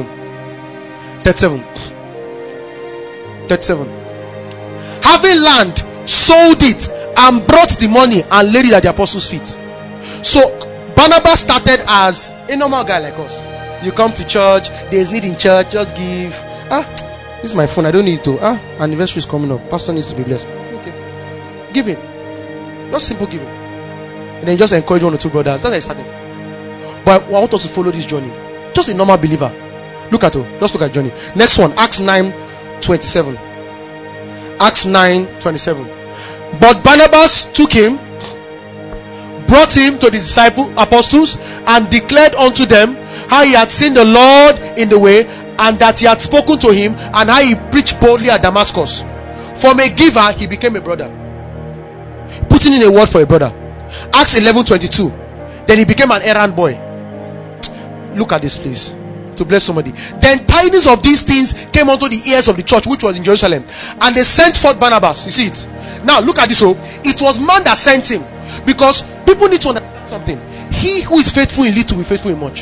37. Having land, sold it and brought the money and laid it at the apostles' feet. So Barnabas started as a normal guy like us. You come to church, there's need in church, just give. This is my phone, I don't need to. Anniversary is coming up, pastor needs to be blessed. Okay, giving, not simple giving. and then just encourage one or two brothers. That's how I started. But I want us to follow this journey. Just a normal believer. Look at it. Just look at the journey. Next one, Acts 9:27. Acts 9:27. But Barnabas took him, brought him to the apostles, and declared unto them how he had seen the Lord in the way, and that he had spoken to him, and how he preached boldly at Damascus. From a giver, he became a brother. Putting in a word for a brother. Acts 11:22. Then he became an errand boy. Look at this, please. To bless somebody. Then tidings of these things came unto the ears of the church which was in Jerusalem, and they sent forth Barnabas. You see it? Now look at this. So it was man that sent him, because people need to understand something. He who is faithful in little will be faithful in much.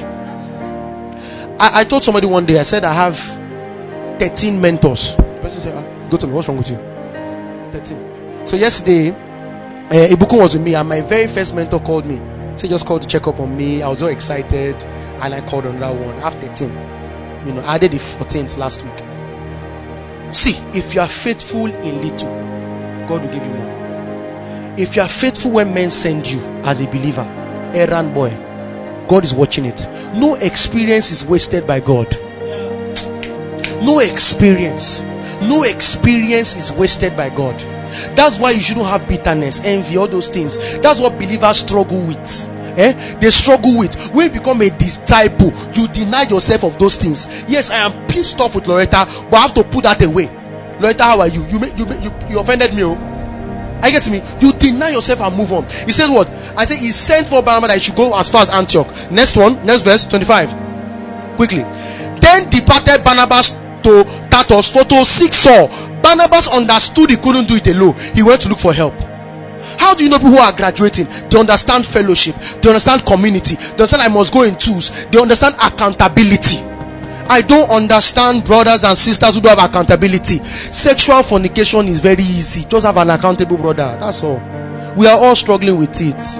I told somebody one day, I said I have 13 mentors. The person said, go to me, what's wrong with you? 13. So yesterday, Ibukun was with me, and my very first mentor called me. He just called to check up on me. I was so excited, and I called on that one. I have 13. I did the 14th last week. See, if you are faithful in little, God will give you more. If you are faithful when men send you as a believer, errand boy, God is watching it. No experience is wasted by God. No experience is wasted by God. That's why you shouldn't have bitterness, envy, all those things. That's what believers struggle with. They struggle with. When you become a disciple, you deny yourself of those things. Yes, I am pissed off with Loretta, but I have to put that away. Loretta, how are you? You offended me. I get me. You deny yourself and move on. He says what? I say he sent for Barnabas that he should go as far as Antioch. Next verse 25. Quickly. Then departed Barnabas to Tarsus for to seek Saul. Barnabas understood he couldn't do it alone. He went to look for help. How do you know people who are graduating? They understand fellowship. They understand community. They understand I must go in twos. They understand accountability. I don't understand brothers and sisters who don't have accountability. Sexual fornication is very easy. Just have an accountable brother. That's all. We are all struggling with it.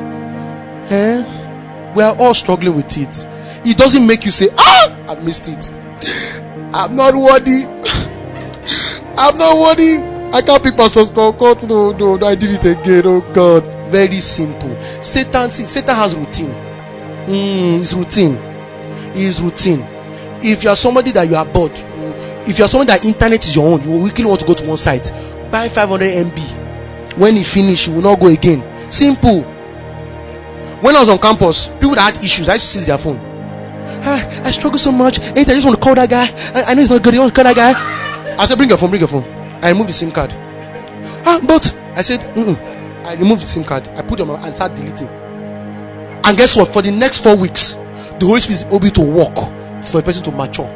We are all struggling with it. It doesn't make you say, I missed it. I'm not worthy. I'm not worthy. I can't pick Pastor Scott. No, I did it again. Oh God. Very simple. Satan has routine. It's routine. It's routine. If you are somebody that you are bored, if you are somebody that internet is your own, you will weekly want to go to one site, buy 500 MB. When you finish, you will not go again. Simple. When I was on campus, people that had issues, I used to seize their phone. I struggle so much. I just want to call that guy. I know it's not good. You want to call that guy? I said, bring your phone. I removed the SIM card. But I said, I removed the SIM card. I put them on and started deleting. And guess what? For the next 4 weeks, the Holy Spirit is able to work for a person to mature.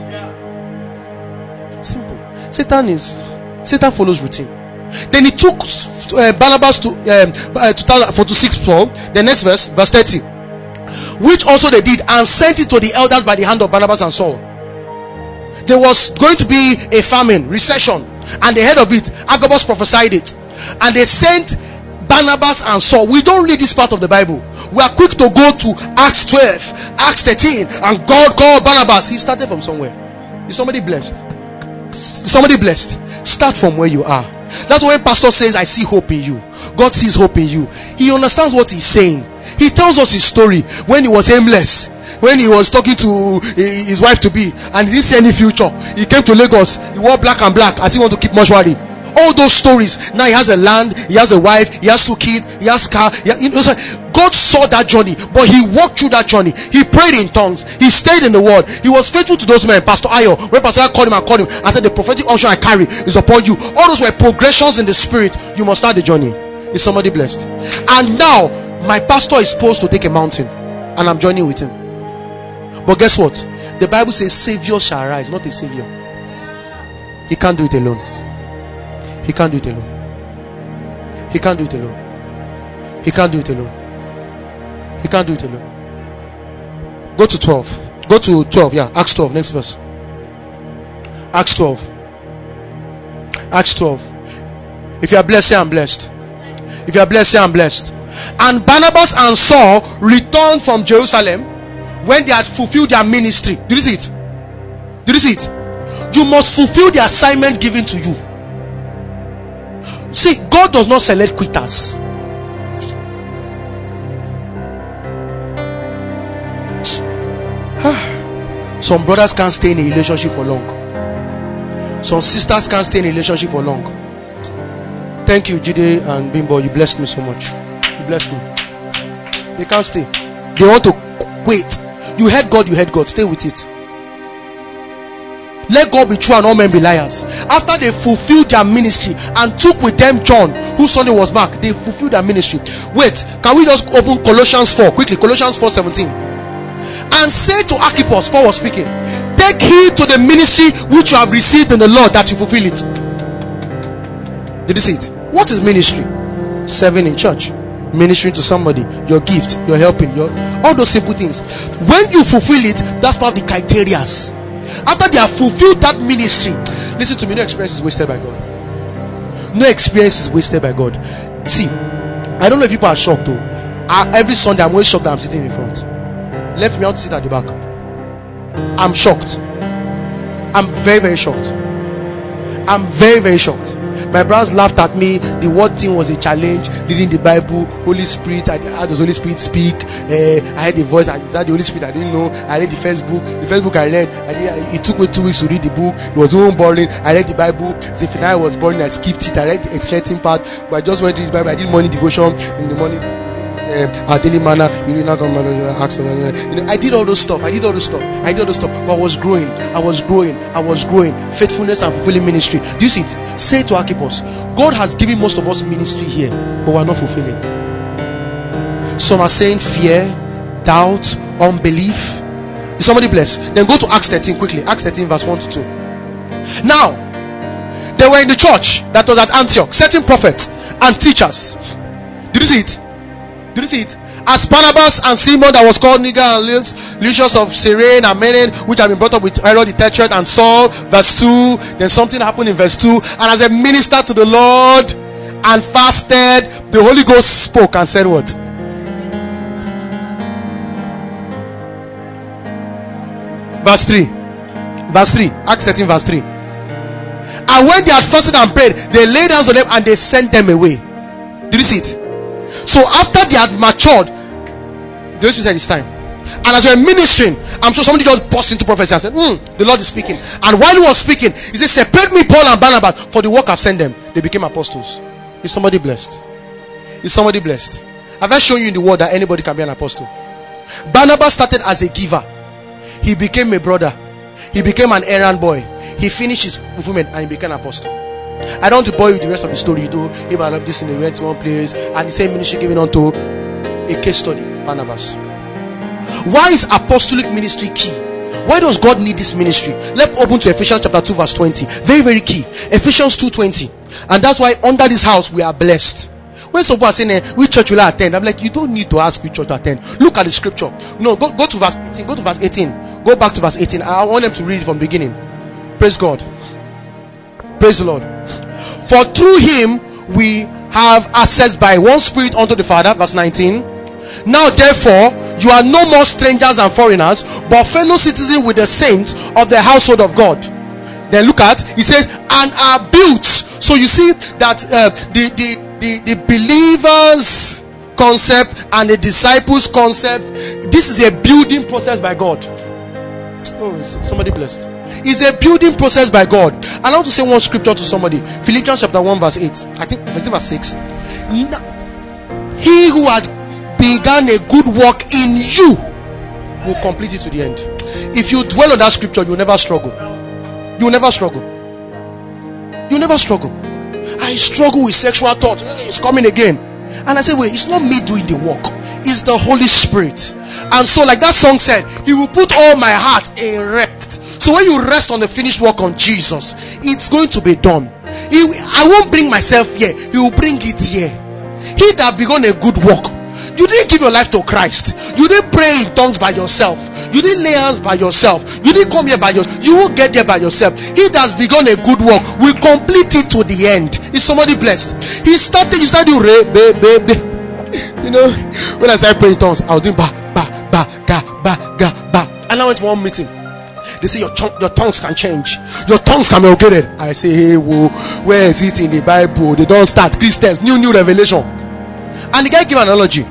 Simple. Satan follows routine. Then he took Barnabas to seek Saul. The next verse 30. Which also they did, and sent it to the elders by the hand of Barnabas and Saul. There was going to be a famine, recession, and the head of it, Agabus, prophesied it. And they sent Barnabas and Saul. We don't read this part of the Bible. We are quick to go to Acts 12, Acts 13, and God called Barnabas. He started from somewhere. Is somebody blessed? Somebody blessed. Start from where you are. That's when pastor says, I see hope in you. God sees hope in you. He understands what he's saying. He tells us his story when he was aimless, when he was talking to his wife to be, and he didn't see any future. He came to Lagos. He wore black and black as he wanted to keep mortuary. All those stories. Now he has a land, he has a wife, he has 2 kids, he has car. God saw that journey, but he walked through that journey. He prayed in tongues. He stayed in the word. He was faithful to those men. Pastor Ayo, when Pastor Ayo called him and said, the prophetic unction I carry is upon you. All those were progressions in the spirit. You must start the journey. Is somebody blessed? And now my pastor is supposed to take a mountain, and I'm joining with him. But guess what? The Bible says Savior shall arise, not a savior. He can't do it alone. He can't do it alone. He can't do it alone. He can't do it alone. He can't do it alone. Go to 12. Go to 12. Yeah, Acts 12. Next verse. Acts 12. Acts 12. If you are blessed, say I'm blessed. If you are blessed, say I'm blessed. And Barnabas and Saul returned from Jerusalem when they had fulfilled their ministry. Did you see it? Did you see it? You must fulfill the assignment given to you. See, God does not select quitters. Some brothers can't stay in a relationship for long. Some sisters can't stay in a relationship for long. Thank you, Jide and Bimbo. You blessed me so much. You blessed me. They can't stay. They want to quit. You heard God, you heard God. Stay with it. Let God be true and all men be liars. After they fulfilled their ministry and took with them John, whose Sunday was back, they fulfilled their ministry. Wait, can we just open Colossians 4 quickly? Colossians 4:17. And say to Archippus, Paul was speaking, take heed to the ministry which you have received in the Lord, that you fulfill it. Did you see it? What is ministry? Serving in church, ministering to somebody, your gift, your helping, all those simple things. When you fulfill it, that's part of the criterias. After they have fulfilled that ministry, listen to me, no experience is wasted by God. No experience is wasted by God. See, I don't know if people are shocked though. Every Sunday I'm always shocked that I'm sitting in front. Left me out to sit at the back. I'm shocked. I'm very, very shocked. I'm very, very shocked. My brothers laughed at me. The word thing was a challenge. Reading the Bible, Holy Spirit. I had the Holy Spirit speak. I heard the voice. I said the Holy Spirit. I didn't know. I read the first book. The first book I read. It took me 2 weeks to read the book. It was even boring. I read the Bible. Zephaniah was boring. I skipped it. I read the exciting part, but I just went to read the Bible. I did morning devotion in the morning. Our daily manner, I did all those stuff. But I was growing. Faithfulness and fulfilling ministry. Do you see it? Say to Archippus, God has given most of us ministry here, but we are not fulfilling. Some are saying fear, doubt, unbelief. Is somebody blessed? Then go to Acts 13 quickly. Acts 13 verse 1 to 2. Now, they were in the church that was at Antioch, certain prophets and teachers. Did you see it? Did you see it? As Barnabas and Simon, that was called Niger, and Lucius of Cyrene and Manaen, which had been brought up with Herod the Tetrarch, and Saul, verse 2. Then something happened in verse 2. And as they ministered to the Lord and fasted, the Holy Ghost spoke and said what? Verse 3. Acts 13 verse 3. And when they had fasted and prayed, they laid hands on them and they sent them away. Did you see it? So after they had matured, the Holy Spirit said it's time. And as we were ministering, I'm sure somebody just burst into prophecy and said, the Lord is speaking. And while he was speaking, he said, separate me, Paul and Barnabas, for the work I've sent them. They became apostles. Is somebody blessed? Is somebody blessed? Have I shown you in the word that anybody can be an apostle? Barnabas started as a giver. He became a brother. He became an errand boy. He finished his fulfillment and he became an apostle. I don't want to bore you with the rest of the story. You know, him and this, and they went to one place, and the same ministry given unto a case study, Barnabas. Why is apostolic ministry key? Why does God need this ministry? Let's open to Ephesians chapter 2 verse 20. Very, very key. Ephesians 2:20. And that's why under this house we are blessed. When some people are saying, which church will I attend? I'm like, you don't need to ask which church to attend. Look at the scripture. No, go to verse 18. Go to verse 18. Go back to verse 18. I want them to read it from the beginning. Praise God. Praise the Lord. For through him we have access by one Spirit unto the Father. Verse 19. Now therefore you are no more strangers and foreigners, but fellow citizens with the saints of the household of God. Then look at, he says, and are built. So you see that the believers concept and the disciples concept, this is a building process by God. Oh, somebody blessed. It's a building process by God. And I want to say one scripture to somebody. Philippians chapter 1 verse 8. I think verse 6. He who had begun a good work in you will complete it to the end. If you dwell on that scripture, you'll never struggle. You'll never struggle. You'll never struggle. I struggle with sexual thought. It's coming again. And I say, wait, it's not me doing the work. It's the Holy Spirit. And so, like that song said, he will put all my heart in rest. So when you rest on the finished work on Jesus, it's going to be done. I won't bring myself here. He will bring it here. He that begun a good work. You didn't give your life to Christ. You didn't pray in tongues by yourself. You didn't lay hands by yourself. You didn't come here by yourself. You will get there by yourself. He that has begun a good work will complete it to the end. Is somebody blessed? You started doing you know, when I started praying in tongues, I was doing ba ba ba ga ba ga ba. And I went to one meeting. They say your tongues can change. Your tongues can be upgraded. I say, hey, whoa, where is it in the Bible? They don't start Christians. New revelation. And the guy gave an analogy.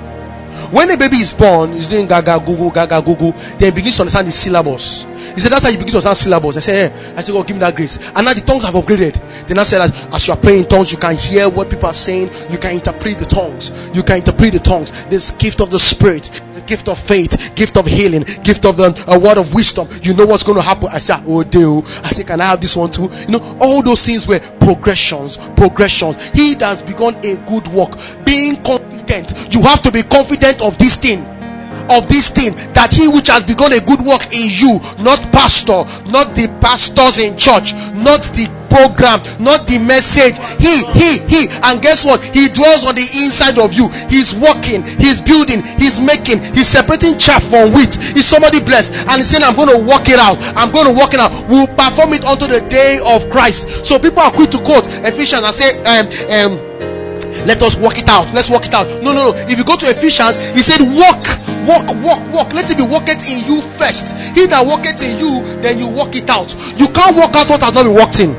When a baby is born, he's doing gaga gugu, then he begins to understand the syllabus. He said, that's how you begin to understand syllabus. I said, God, give me that grace. And now the tongues have upgraded. Then I said that as you are praying in tongues, you can hear what people are saying. You can interpret the tongues. This gift of the Spirit, the gift of faith, gift of healing, gift of the word of wisdom. You know what's going to happen. I said, oh dear. I said, can I have this one too? All those things were progressions. He that has begun a good work, being confident. You have to be confident of this thing, that he which has begun a good work in you, not pastor, not the pastors in church, not the program, not the message. He, and guess what? He dwells on the inside of you. He's working, he's building, he's making, he's separating chaff from wheat. Is somebody blessed? And he's saying, I'm going to work it out. We'll perform it unto the day of Christ. So people are quick to quote Ephesians and say, let us work it out. Let's work it out. No. If you go to Ephesians, he said, walk. Let it be worked in you first. He that worketh in you, then you work it out. You can't work out what has not been worked in.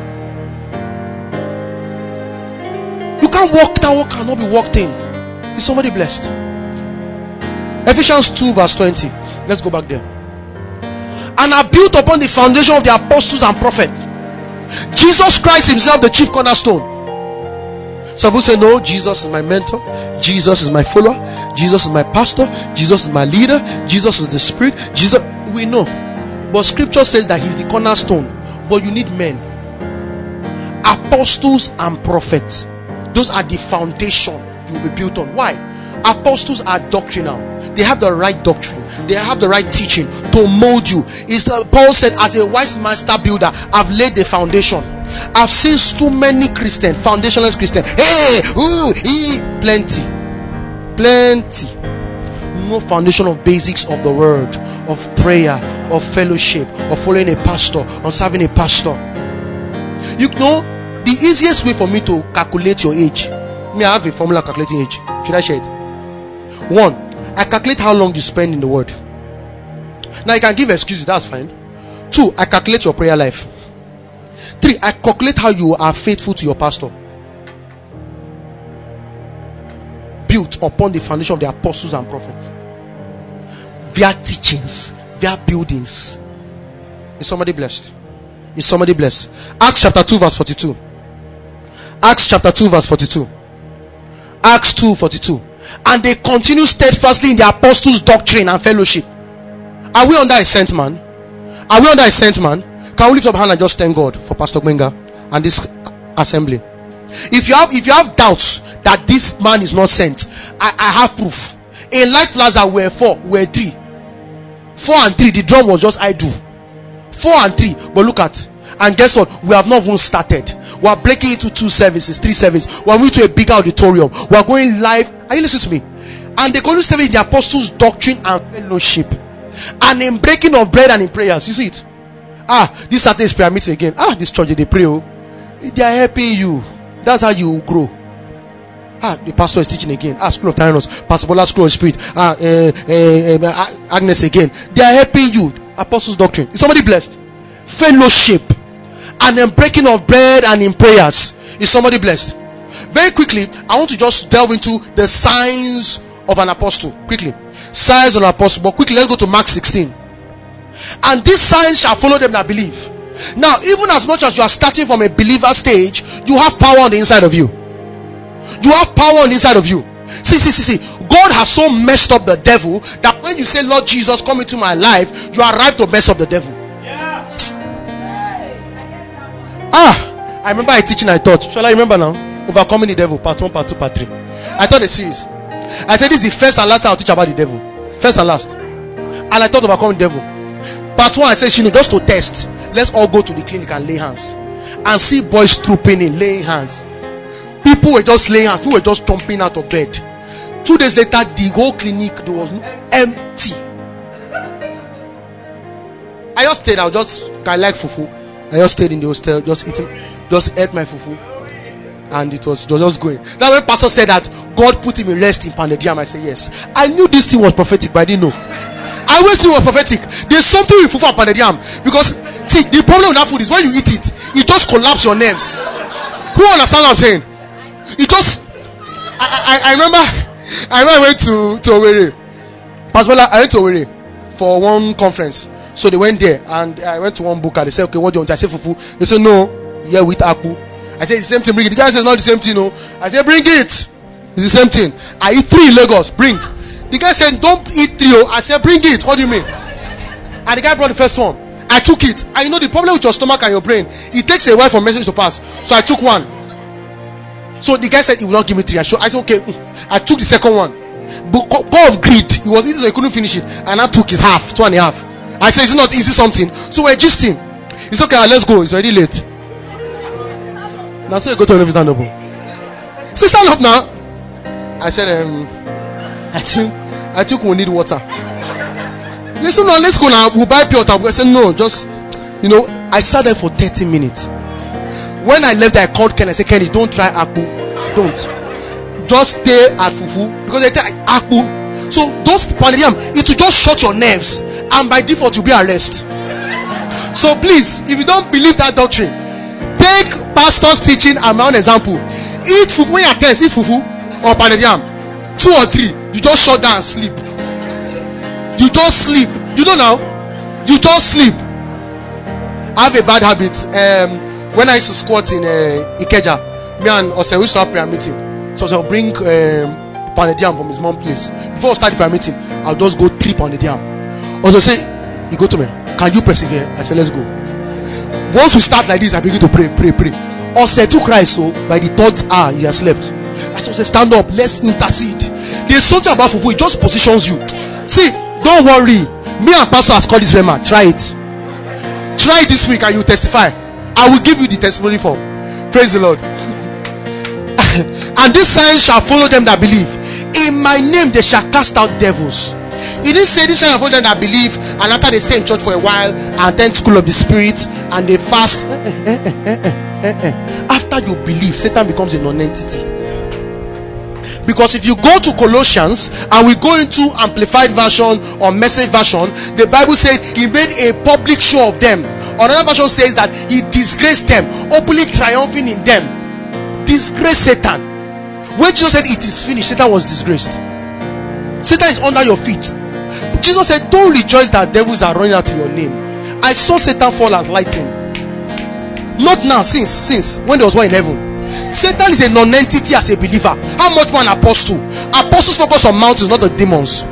You can't work out what cannot be worked in. Is somebody blessed? Ephesians 2 verse 20. Let's go back there. And are built upon the foundation of the apostles and prophets. Jesus Christ himself, the chief cornerstone. Some people say, no, Jesus is my mentor, Jesus is my follower, Jesus is my pastor, Jesus is my leader, Jesus is the Spirit. Jesus, we know, but scripture says that he's the cornerstone. But you need men, apostles and prophets. Those are the foundation you will be built on. Why? Apostles are doctrinal. They have the right doctrine, they have the right teaching to mold you. Paul said, as a wise master builder, I've laid the foundation. I've seen too many Christians, foundationless Christians. Plenty. No foundation of basics of the word, of prayer, of fellowship, of following a pastor, of serving a pastor. You know, the easiest way for me to calculate your age, I have a formula calculating age. Should I share it? 1, I calculate how long you spend in the word. Now you can give excuses, that's fine. 2, I calculate your prayer life. 3, I calculate how you are faithful to your pastor. Built upon the foundation of the apostles and prophets. Their teachings, their buildings. Is somebody blessed? Is somebody blessed? Acts chapter 2 verse 42. Acts chapter 2 verse 42. Acts 2:42. And they continue steadfastly in the apostles' doctrine and fellowship. Are we under a sent man? Are we under a sent man? Can we lift up a hand and just thank God for Pastor Gbenga and this assembly? If you have doubts that this man is not sent, I have proof. In Light Plaza, we're 4, we're 3. 4 and 3, the drum was just I do. 4 and 3, but look at, and guess what? We have not even started. We are breaking into 2 services, 3 services. We are moving to a bigger auditorium. We are going live. Are you listening to me? And they continue studying the apostles' doctrine and fellowship, and in breaking of bread and in prayers. You see it? This Saturday is prayer meeting again. This church they pray. They are helping you. That's how you grow. The pastor is teaching again. School of Tyrannus, Pastor Bola, School of Spirit. Agnes again. They are helping you. Apostles' doctrine. Is somebody blessed? Fellowship, and then breaking of bread and in prayers. Is somebody blessed? Very quickly, I want to just delve into the signs of an apostle. Quickly, signs of an apostle. But quickly, let's go to Mark 16. And these signs shall follow them that believe. Now, even as much as you are starting from a believer stage, you have power on the inside of you. You have power on the inside of you. See. God has so messed up the devil that when you say, Lord Jesus, come into my life, you arrive to mess up the devil. I remember a teaching I taught. Shall I remember now? Overcoming the devil, part 1, part 2, part 3. I taught a series. I said this is the first and last time I'll teach about the devil. First and last. And I taught overcoming the devil. Part 1, I said, just to test, let's all go to the clinic and lay hands. And see boys trooping in, laying hands. People were just laying hands. People were just jumping out of bed. 2 days later, the whole clinic was empty. I just stayed. I like fufu. I just stayed in the hostel, just ate my fufu. And it was just going. That's when pastor said that God put him in rest in Pounded Yam. I said yes. I knew this thing was prophetic, but I didn't know. I always knew it was prophetic. There's something with fufu and Pounded Yam. Because see, the problem with that food is when you eat it, it just collapses your nerves. Who understands what I'm saying? It just I remember I know I went to Owerri. Pastor, I went to Owerri for one conference. So they went there and I went to one book and they said, okay, what do you want? I said, fufu. They said, no, yeah, with akpu. I said, it's the same thing, bring it. The guy says, not the same thing, no. I said, bring it. It's the same thing. I eat 3 in Lagos, bring. The guy said, don't eat 3. I said, bring it. What do you mean? And the guy brought the first one. I took it. And you know the problem with your stomach and your brain, it takes a while for message to pass. So I took one. So the guy said he will not give me 3. I said, okay. I took the second one. But God of greed, he was eating so he couldn't finish it. And I took his half, 2.5. I said, it's not easy something. So we're gisting. It's okay, let's go. It's already late. Now so you go to an stand up. Say stand up now. I said, I think we need water. They said, no, let's go now. We'll buy pure water. I said, no, just, I sat there for 30 minutes. When I left, I called Ken. I said, Kenny, don't try akpu. Don't. Just stay at fufu. Because they take akpu. So those pandediam, it will just shut your nerves. And by default, you'll be arrested. So please, if you don't believe that doctrine, take pastor's teaching and my own example. Eat fufu. When you're tense, eat fufu or pandediam. 2 or 3. You just shut down and sleep. You just sleep. You don't know? You just sleep. I have a bad habit. When I used to squat in Ikeja, me and Ose, we used to have prayer meeting. So I'll bring pandediam from his mom's place. Before I start the prayer meeting, I'll just go 3 pandediam. Ose say, he go to me, can you persevere? I said, let's go. Once we start like this, I begin to pray. Ose to cry, so by the 3rd hour, he has slept. I said, stand up, let's intercede. There's something about fufu, it just positions you. See, don't worry. Me and pastor has called this rema. Try it. Try it this week and you testify. I will give you the testimony form. Praise the Lord. And this sign shall follow them that believe. In my name they shall cast out devils. He didn't say this sign shall follow them that believe, and after they stay in church for a while and attend school of the spirit and they fast. After you believe, Satan becomes a non-entity. Because if you go to Colossians and we go into amplified version or message version, the Bible says he made a public show of them. Another version says that he disgraced them, openly triumphing in them. Disgrace Satan. When Jesus said it is finished, Satan was disgraced. Satan is under your feet. Jesus said, don't rejoice that devils are running out in your name. I saw Satan fall as lightning. Not now, since when there was one in heaven. Satan is a non-entity as a believer. How much more an apostle? Apostles focus on mountains, not the demons.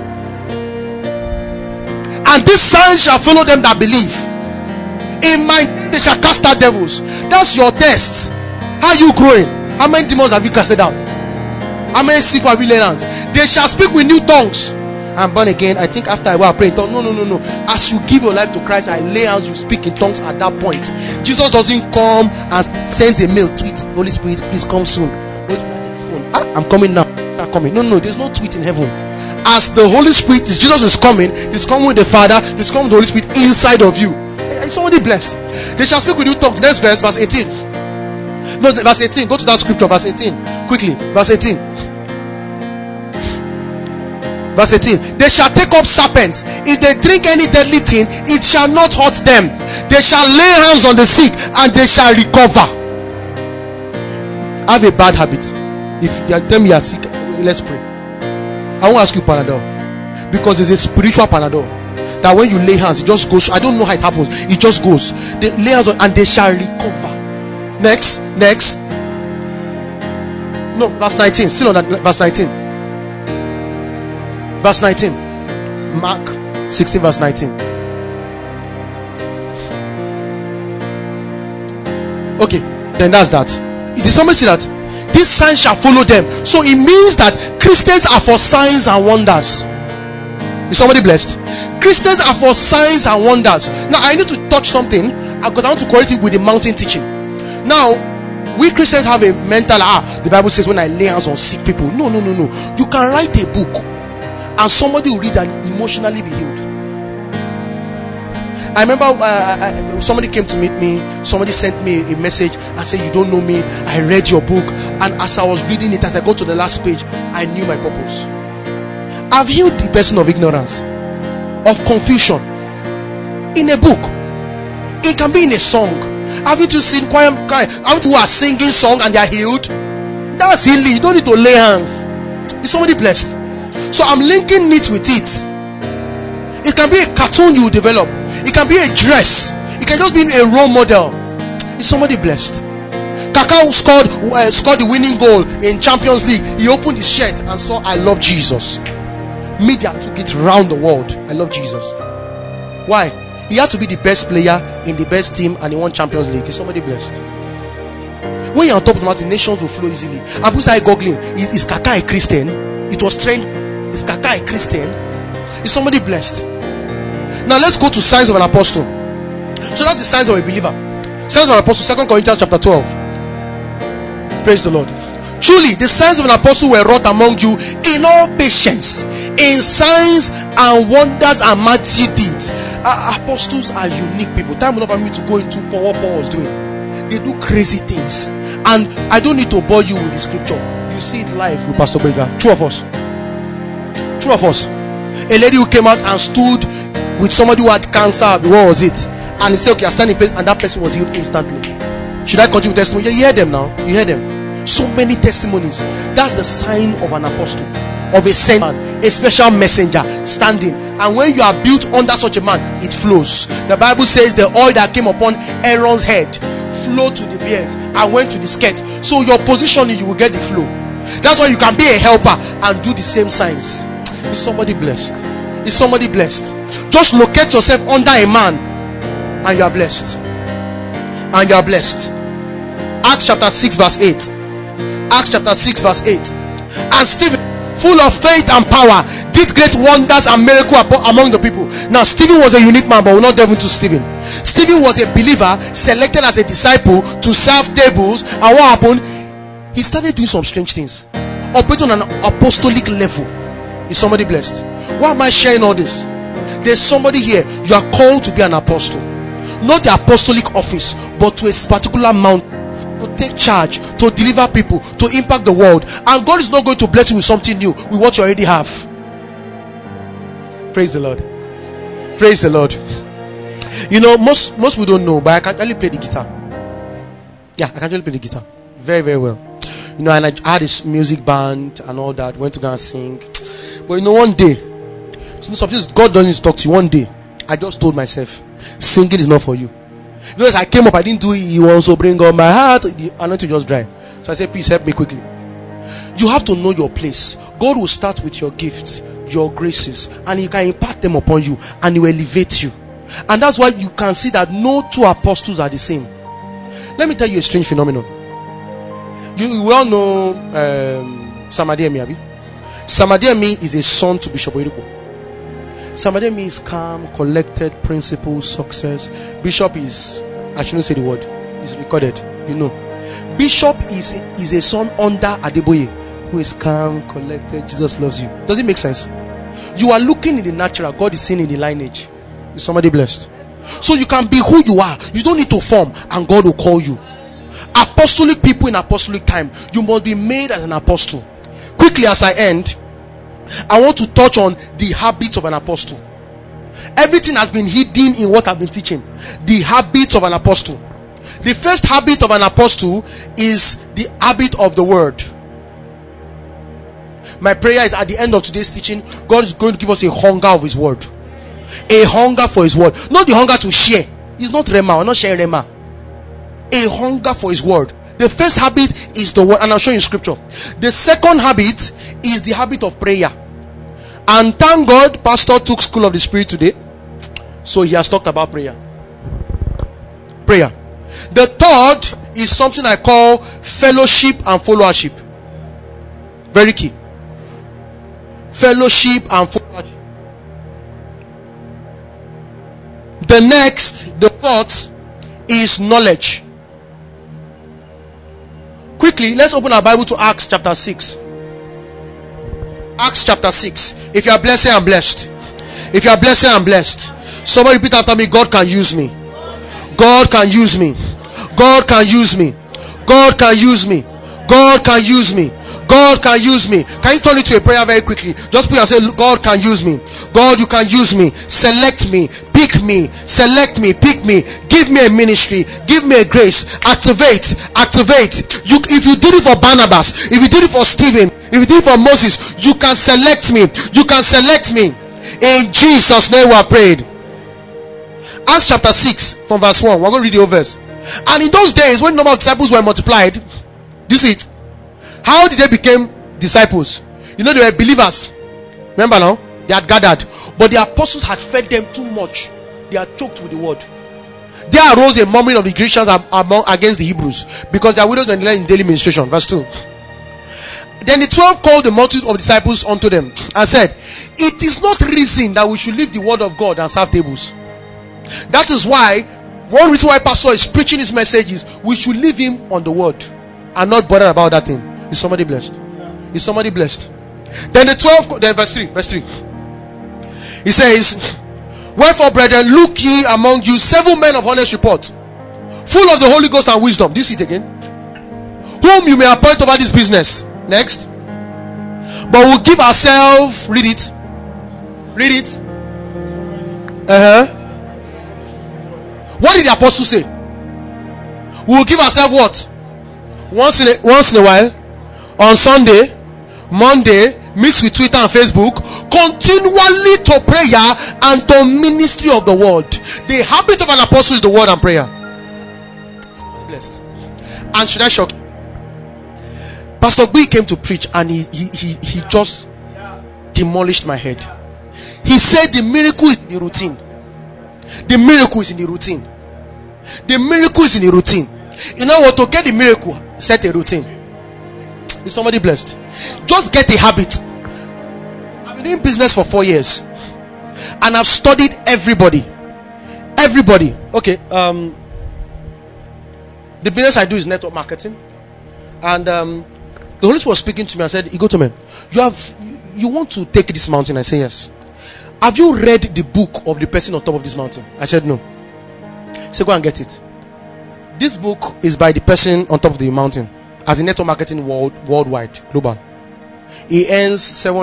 And this sign shall follow them that believe. In my name they shall cast out devils. That's your test. How are you growing? How many demons have you casted out? How many sick have you laid hands? They shall speak with new tongues. I'm born again. I think after I will pray in tongues. No. As you give your life to Christ, I lay hands, you speak in tongues at that point. Jesus doesn't come and sends a mail, tweet, Holy Spirit, please come soon. Holy Spirit, take his phone. I'm coming now. Start coming. No, there's no tweet in heaven. As the Holy Spirit, Jesus is coming, he's coming with the Father, he's coming with the Holy Spirit inside of you. Is somebody blessed? They shall speak with new tongues. Next verse, verse 18. No, verse 18. Go to that scripture, verse 18. Quickly, verse 18. Verse 18. They shall take up serpents. If they drink any deadly thing, it shall not hurt them. They shall lay hands on the sick and they shall recover. I have a bad habit. If you tell me you are sick, let's pray. I won't ask you Panadol, because it's a spiritual Panadol that when you lay hands, it just goes. I don't know how it happens. It just goes. They lay hands on and they shall recover. Next. No, verse 19. Still on that, verse 19. Verse 19. Mark 16, verse 19. Okay, then that's that. Did somebody see that? This sign shall follow them. So it means that Christians are for signs and wonders. Is somebody blessed? Christians are for signs and wonders. Now I need to touch something because I want to correct it with the mountain teaching. Now, we Christians have a mental, the Bible says when I lay hands on sick people. No. You can write a book and somebody will read and emotionally be healed. I remember somebody came to meet me. Somebody sent me a message and said, you don't know me. I read your book, and as I was reading it, as I got to the last page, I knew my purpose. I've healed the person of ignorance, of confusion, in a book. It can be in a song. Haven't you seen choir? Haven't you are singing song and they are healed? That's healing. You don't need to lay hands. Is somebody blessed? So I'm linking it with it. It can be a cartoon you develop. It can be a dress. It can just be a role model. Is somebody blessed? Kaká scored the winning goal in Champions League. He opened his shirt and saw, I love Jesus. Media took it round the world. I love Jesus. Why? He had to be the best player in the best team and he won Champions League. Is somebody blessed? When you're on top of the mountain, nations will flow easily. And people started googling, is Kaká a Christian? It was trend. Is Kaká a Christian? Is somebody blessed? Now let's go to signs of an apostle. So that's the signs of a believer. Signs of an apostle, 2 Corinthians chapter 12. Praise the Lord. Truly, the signs of an apostle were wrought among you in all patience, in signs and wonders and mighty deeds. Apostles are unique people. Time will not permit me to go into what Paul was doing. They do crazy things, and I don't need to bore you with the scripture. You see it live with Pastor Bega. Two of us. A lady who came out and stood with somebody who had cancer. What was it? And he said, okay, I stand in place, and that person was healed instantly. Should I continue with testimony? You hear them now. You hear them. So many testimonies. That's the sign of an apostle, of a sent man, a special messenger standing. And when you are built under such a man, it flows. The Bible says the oil that came upon Aaron's head flowed to the beards and went to the skirt. So your positioning, you will get the flow. That's why you can be a helper and do the same signs. Is somebody blessed? Is somebody blessed? Just locate yourself under a man and you are blessed. And you are blessed. Acts chapter 6 verse 8. Acts chapter 6 verse 8. And Stephen, full of faith and power, did great wonders and miracles among the people. Now Stephen was a unique man, but we'll not delve into Stephen. Stephen was a believer selected as a disciple to serve tables. And what happened? He started doing some strange things, operating on an apostolic level. Is somebody blessed? Why am I sharing all this? There's somebody here. You are called to be an apostle, not the apostolic office, but to a particular mountain, to take charge, to deliver people, to impact the world. And God is not going to bless you with something new, with what you already have. Praise the Lord. Praise the Lord. You know, most people don't know, but I can only play the guitar. Yeah, I can only play the guitar very, very well. You know, and I had this music band and all that, went to go and sing. But you know, one day, sometimes God doesn't need to talk to you. One day, I just told myself, singing is not for you. Because I came up, I didn't do it. You also bring on my heart. The anointing just dry. So I said, please help me quickly. You have to know your place. God will start with your gifts, your graces, and He can impart them upon you, and He will elevate you. And that's why you can see that no two apostles are the same. Let me tell you a strange phenomenon. You all know Sam Adeyemi, abi? Sam Adeyemi is a son to Bishop Oyedepo. Sam Adeyemi is calm, collected, principled, success. Bishop is, I shouldn't say the word, it's recorded, you know. Bishop is a son under Adeboye, who is calm, collected. Jesus loves you. Does it make sense? You are looking in the natural, God is seeing in the lineage. Is somebody blessed? So you can be who you are. You don't need to form, and God will call you. Apostolic people in apostolic time, you must be made as an apostle. Quickly as I end, I want to touch on the habits of an apostle. Everything has been hidden in what I've been teaching. The habits of an apostle. The first habit of an apostle is the habit of the word. My prayer is at the end of today's teaching, God is going to give us a hunger of His word. A hunger for His word. Not the hunger to share. It's not Rema. We're not sharing Rema. A hunger for His word. The first habit is the word, and I'll show you in scripture. The second habit is the habit of prayer. And thank God, Pastor took School of the Spirit today, so he has talked about prayer. Prayer. The third is something I call fellowship and followership. Very key. Fellowship and followership. The fourth is knowledge. Quickly, let's open our Bible to Acts chapter 6. Acts chapter 6. If you are blessed, I'm blessed. If you are blessed, I'm blessed. Somebody repeat after me. God can use me. God can use me. God can use me. God can use me. God can use me. God can use me. Can you turn it to a prayer very quickly? Just put and say, God can use me. God, you can use me. Select me. Pick me, select me, pick me, give me a ministry, give me a grace, activate. If you did it for Barnabas, if you did it for Stephen, if you did it for Moses, you can select me. In Jesus' name we are prayed. Acts chapter 6 from verse 1. We're going to read the whole verse. And in those days, when the number of disciples were multiplied, do you see it? How did they become disciples? You know, they were believers. Remember now? They had gathered, but the apostles had fed them too much. They had choked with the word. There arose a murmuring of the Grecians against the Hebrews, because their widows were in daily ministration. Verse 2. Then the 12 called the multitude of disciples unto them and said, it is not reason that we should leave the word of God and serve tables. That is why, one reason why pastor is preaching his message is we should leave him on the word and not bother about that thing. Is somebody blessed? Is somebody blessed? Then the 12, then verse 3. He says, wherefore, brethren, look ye among you 7 men of honest report, full of the Holy Ghost and wisdom. Do you see it again? Whom you may appoint over this business. Next. But we'll give ourselves, read it. What did the apostle say? We will give ourselves what? Once in a while, on Sunday, Monday, mixed with Twitter and Facebook, continually to prayer and to ministry of the word. The habit of an apostle is the word and prayer. Blessed. And should I shock you? Pastor B came to preach and he just demolished my head. He said the miracle is in the routine. The miracle is in the routine. The miracle is in the routine. You know what? To get the miracle, set a routine. Is somebody blessed? Just get a habit. I've been doing business for 4 years, and I've studied everybody. Okay. The business I do is network marketing, and the Holy Spirit was speaking to me and said, Igotomen, you want to take this mountain? I say yes. Have you read the book of the person on top of this mountain? I said no. He said, go and get it. This book is by the person on top of the mountain, as in network marketing worldwide, global. He earns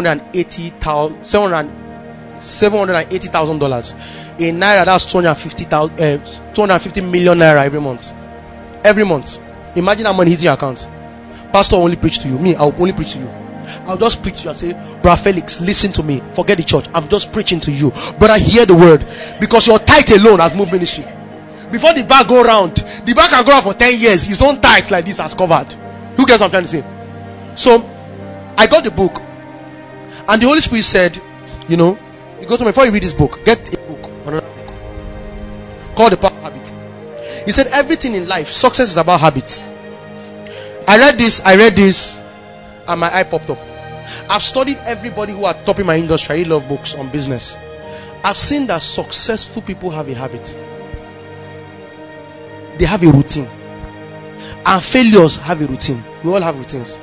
$780,000 in naira. That's 250 million naira every month. Every month. Imagine how money hits your account. Pastor will only preach to you. Me, I will only preach to you. I'll just preach to you and say, Brother Felix, listen to me. Forget the church. I'm just preaching to you. Brother, hear the word. Because your tithe alone has moved ministry. Before the bag go round, the bag can go around for 10 years. His own tithe like this has covered. Who gets what I'm trying to say? So, I got the book. And the Holy Spirit said, you go to me, before you read this book, get a book, another book, called The Power of Habit. He said, everything in life, success is about habit. I read this, and my eye popped up. I've studied everybody who are top in my industry. I love books on business. I've seen that successful people have a habit. They have a routine. And failures have a routine. We all have routines.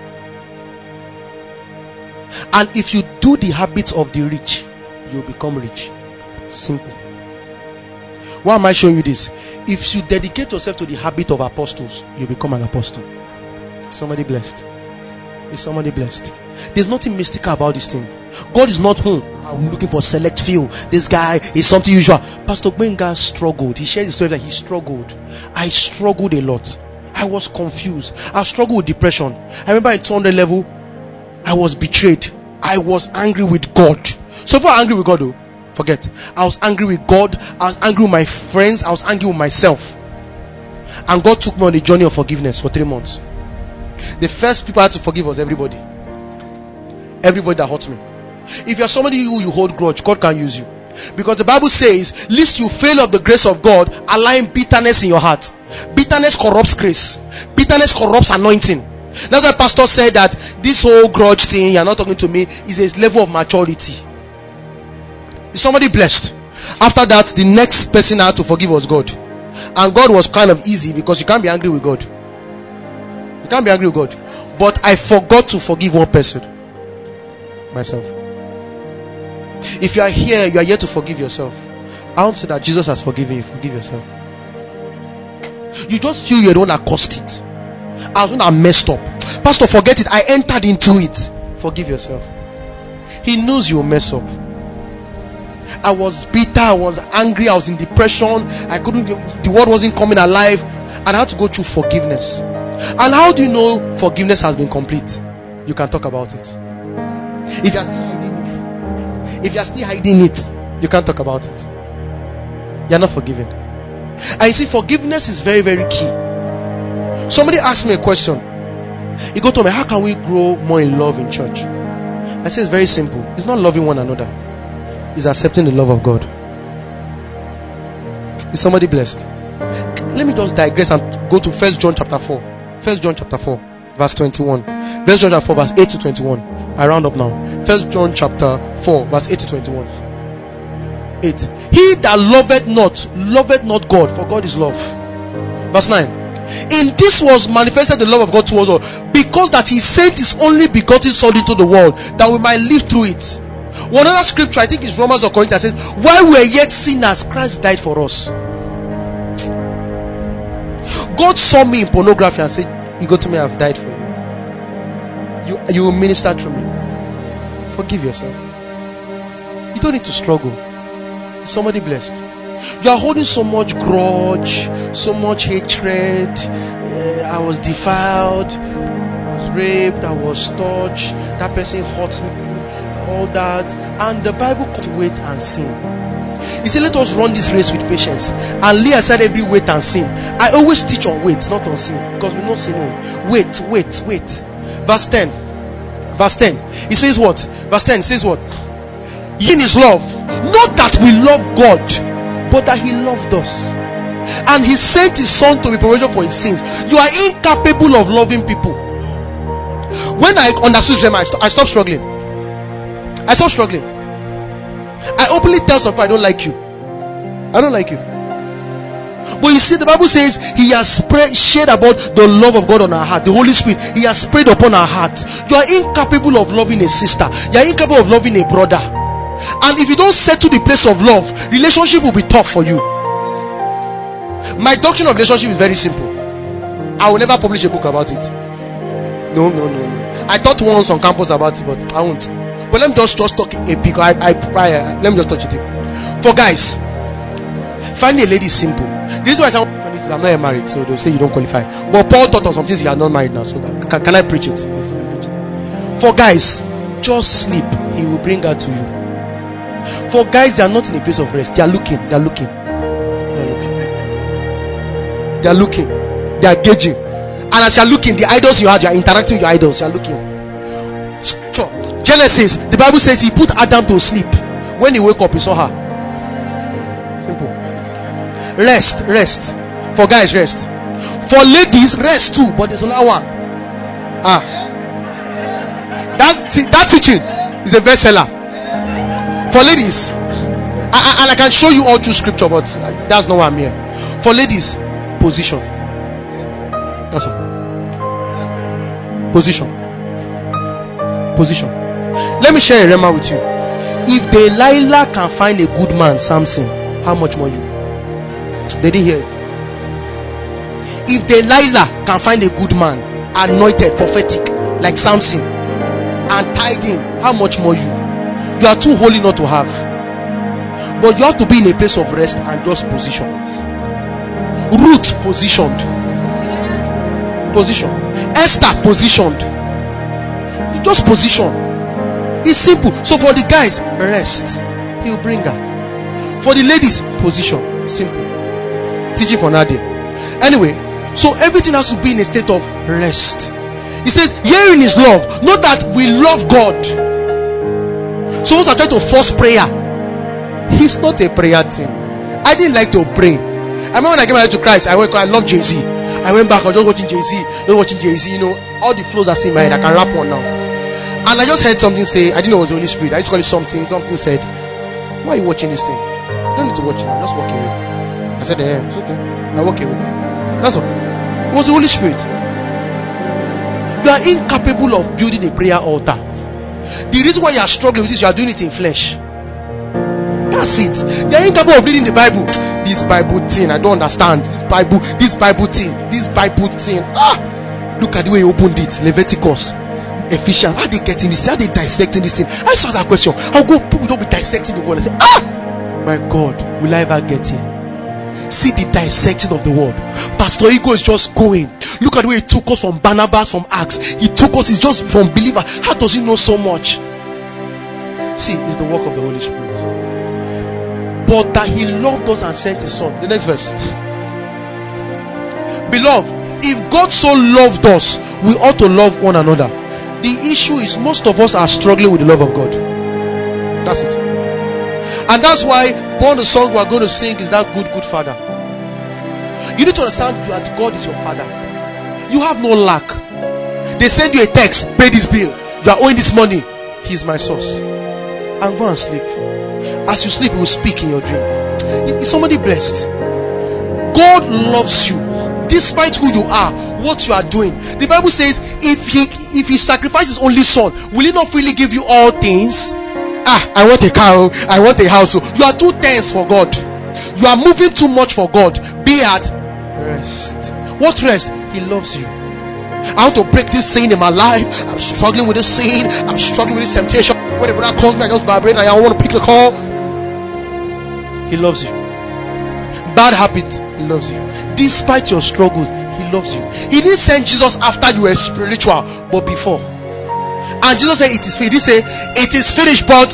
And if you do the habits of the rich, you'll become rich. Simple. Why am I showing you this? If you dedicate yourself to the habit of apostles, you become an apostle. Somebody blessed. Is somebody blessed? There's nothing mystical about this thing. God is not I'm looking for select few. This guy is something usual. Pastor Benga struggled. He shared the story that he struggled. I struggled a lot. I was confused. I struggled with depression. I remember at 200 level, I was betrayed. I was angry with God. So if I'm angry with God though, forget. I was angry with God. I was angry with my friends. I was angry with myself. And God took me on a journey of forgiveness for 3 months. The first people I had to forgive was everybody. Everybody that hurt me. If you're somebody who you hold grudge, God can use you. Because the Bible says, lest you fail of the grace of God, allowing bitterness in your heart. Bitterness corrupts grace. Bitterness corrupts anointing. That's why pastor said that this whole grudge thing, you're not talking to me, is a level of maturity. Is somebody blessed? After that, the next person I had to forgive was God. And God was kind of easy, because you can't be angry with God. You can't be angry with God. But I forgot to forgive one person. Myself. If you are here to forgive yourself. I won't say that Jesus has forgiven you. Forgive yourself. You just feel you're the one that caused it. I was the one that messed up. Pastor, forget it. I entered into it. Forgive yourself. He knows you'll mess up. I was bitter, I was angry, I was in depression, the word wasn't coming alive, and I had to go through forgiveness. And how do you know forgiveness has been complete? You can talk about it. If you are still hiding it, you can't talk about it. You are not forgiven. And you see, forgiveness is very, very key. Somebody asked me a question. He go to me, how can we grow more in love in church? I say it's very simple. It's not loving one another. It's accepting the love of God. Is somebody blessed? Let me just digress and go to 1 John chapter 4. 1 John chapter 4, verse 21. 1 John chapter 4, verse 8 to 21. I round up now. 1 John chapter 4, verse 8 to 21. 8. He that loveth not God, for God is love. Verse 9. In this was manifested the love of God towards us, because that he sent his only begotten Son into the world, that we might live through it. One other scripture, I think it's Romans or Corinthians, says, while we are yet sinners, Christ died for us. God saw me in pornography and said, you go to me, I've died for you. You will minister through me. Forgive yourself. You don't need to struggle. Is somebody blessed? You are holding so much grudge, so much hatred. I was defiled, I was raped, I was touched, that person hurt me, all that. And the Bible calls wait and sin. He said, let us run this race with patience and lay aside every weight and sin. I always teach on weight, not on sin, because we know sin. Wait. Verse 10. Verse 10. He says what? Verse 10 says what? In his love, not that we love God, but that he loved us, and he sent his Son to be propitiation for his sins. You are incapable of loving people. When I understood them, I stopped struggling. I openly tell some people, I don't like you. But you see, the Bible says he has shared about the love of God on our heart. The Holy Spirit, he has sprayed upon our heart. You are incapable of loving a sister. You are incapable of loving a brother. And if you don't settle the place of love, relationship will be tough for you. My doctrine of relationship is very simple. I will never publish a book about it. No. I taught once on campus about it, but I won't. But let me just talk a big. Let me just touch it. For guys, finding a lady is simple. This is why I'm not married, so they'll say you don't qualify. But Paul taught us some things you are not married now. So can I preach it? Yes, I can preach it. For guys, just sleep. He will bring her to you. For guys, they are not in a place of rest. They are looking. They are gauging. And as you are looking, the idols you have, you are interacting with your idols. You are looking. Sure. Genesis, the Bible says he put Adam to sleep. When he woke up, he saw her. Simple. Rest. For guys, rest. For ladies, rest too. But there's another one. That teaching is a bestseller. For ladies, and I can show you all through scripture, but that's not why I'm here. For ladies, position. That's all. Position. Let me share a rema with you. If Delilah can find a good man, Samson, how much more you? They didn't hear it. If Delilah can find a good man, anointed, prophetic, like Samson, and tied in, how much more you? You are too holy not to have. But you have to be in a place of rest and just position. Ruth positioned. Esther positioned. You just position. It's simple. So for the guys, rest. He'll bring her. For the ladies, position. Simple. Teaching for Nadia. Anyway, so everything has to be in a state of rest. He says, herein is love, not that we love God. So those are trying to force prayer. It's not a prayer thing. I didn't like to pray. I remember when I came out to Christ, I love Jay-Z. I went back, I was just watching Jay-Z. You know, all the flows are in my head. I can rap one now. And I just heard something say, I didn't know it was the Holy Spirit. I just call it something. Something said, why are you watching this thing? You don't need to watch it. Just walk away. I said, it's okay. I walk away. That's all. It was the Holy Spirit. You are incapable of building a prayer altar. The reason why you are struggling with this, you are doing it in flesh. That's it. You are incapable of reading the Bible. This Bible thing, I don't understand. This Bible thing. Look at the way you opened it. Leviticus, Ephesians. How are they getting this? How are they dissecting this thing? I saw that question. How go people don't be dissecting the word and say, My God, will I ever get here? See the dissecting of the word. Pastor Ego is just going. Look at the way he took us from Barnabas, from Acts. He took us, he's just from believer. How does he know so much? See, it's the work of the Holy Spirit. But that he loved us and sent his son. The next verse. Beloved, if God so loved us, we ought to love one another. The issue is most of us are struggling with the love of God. That's it. And that's why one of the songs we are going to sing is that good Father. You need to understand that God is your Father. You have no lack. They send you a text, pay this bill, you are owing this money. He is my source. And go and sleep. As you sleep, he will speak in your dream. Is somebody blessed? God loves you despite who you are, what you are doing. The Bible says if he sacrificed his only son, will he not freely give you all things? I want a car, I want a house. You are too tense for God. You are moving too much for God. Be at rest. What rest? He loves you. I want to break this sin in my life. I'm struggling with this sin. I'm struggling with this temptation. When the brother calls me, I just vibrate. I want to pick the call. He loves you. Bad habit, he loves you. Despite your struggles, he loves you. He didn't send Jesus after you were spiritual, but before. And Jesus said, it is finished. He said, it is finished, but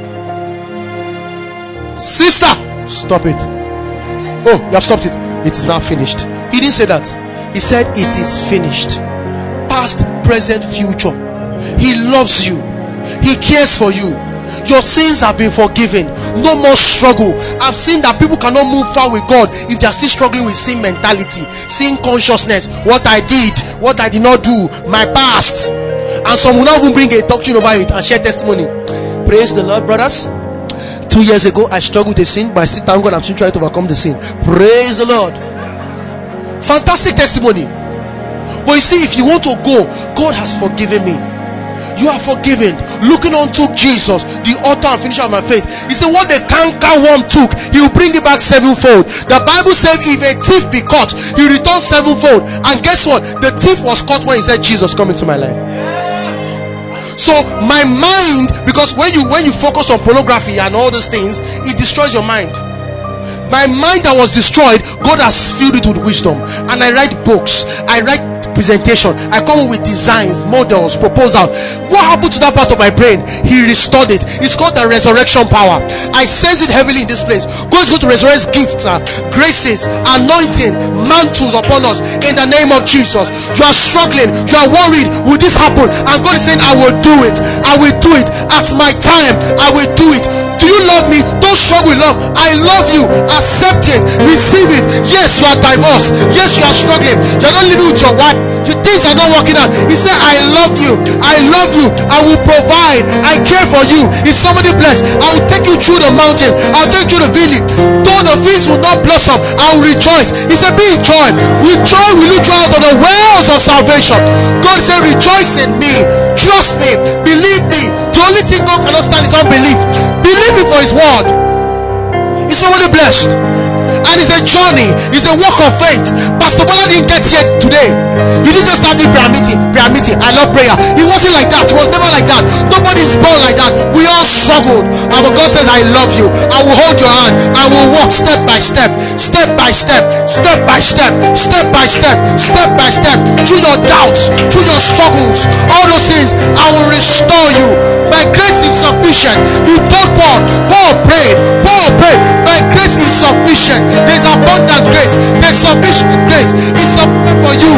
sister, stop it. Oh, you have stopped it. It is now finished. He didn't say that. He said, it is finished. Past, present, future. He loves you. He cares for you. Your sins have been forgiven. No more struggle. I've seen that people cannot move far with God if they are still struggling with sin mentality, sin consciousness. What I did, what I did not do, my past. And some will not even bring a doctrine over it and share testimony. Praise the Lord, brothers. 2 years ago I struggled with a sin, but I still thank God I'm still trying to overcome the sin. Praise the Lord. Fantastic testimony. But you see, if you want to go, God has forgiven me. You are forgiven. Looking unto Jesus, the author and finisher of my faith. He said, what the cankerworm took, he will bring it back sevenfold. The Bible said, if a thief be caught, he returns sevenfold. And guess what? The thief was caught when he said, Jesus, come into my life. So my mind, because when you focus on pornography and all those things, it destroys your mind. My mind that was destroyed, God has filled it with wisdom. And I write books, I write presentation, I come up with designs, models, proposals. What happened to that part of my brain? He restored it. It's called the resurrection power. I sense it heavily in this place. God is going to resurrect gifts, graces, anointing, mantles upon us in the name of Jesus. You are struggling, you are worried, will this happen? And God is saying, I will do it. I will do it at my time. I will do it. Do you love me? Don't struggle with love. I love you. Accept it. Receive it. Yes, you are divorced. Yes, you are struggling. You are not living with your wife. Your things are not working out. He said, I love you. I love you. I will provide. I care for you. Is somebody blessed? I will take you through the mountains. I will take you to the village. Though the fields will not blossom, I will rejoice. He said, be in joy. With joy will you draw out of the wells of salvation. God said, rejoice in me. Trust me. Believe me. The only thing God cannot stand is unbelief. Believe me for his word. Is somebody blessed? And it's a journey, it's a walk of faith. Pastor Bola didn't get here today. He didn't just start doing prayer meeting. I love prayer. He wasn't like that. He was never like that. Nobody is born like that. We all struggled. And God says, I love you. I will hold your hand. I will walk step by step, step by step, step by step, step by step, step by step, through your doubts, through your struggles, all those things. I will restore you. My grace is sufficient. He told Paul prayed. My grace is sufficient. There's abundant grace. There's sufficient grace. It's sufficient for you.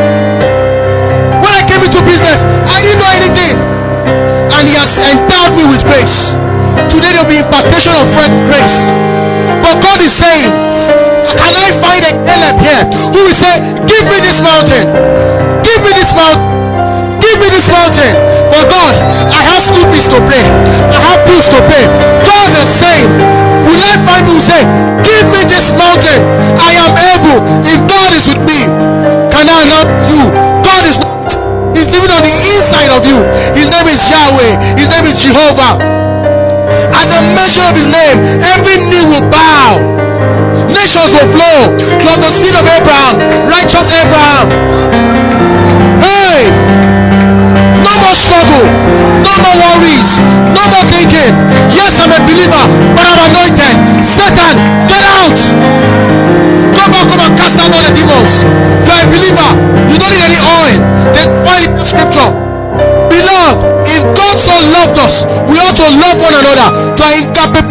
When I came into business, I didn't know anything. And he has endowed me with grace. Today there will be impartation of fresh grace. But God is saying, can I find a Caleb here who will say, give me this mountain. Give me this mountain. Give me this mountain. But God, I have school fees to pay. I have bills to pay. God is saying, will I find who say, give me this mountain. I am able. If God is with me, can I not you? God is not. He's living on the inside of you. His name is Yahweh. His name is Jehovah. At the mention of his name, every knee will bow. Nations will flow. From the seed of Abraham, righteous Abraham. Hey! No more struggle, no more worries, no more thinking. Yes, I'm a believer, but I'm anointed.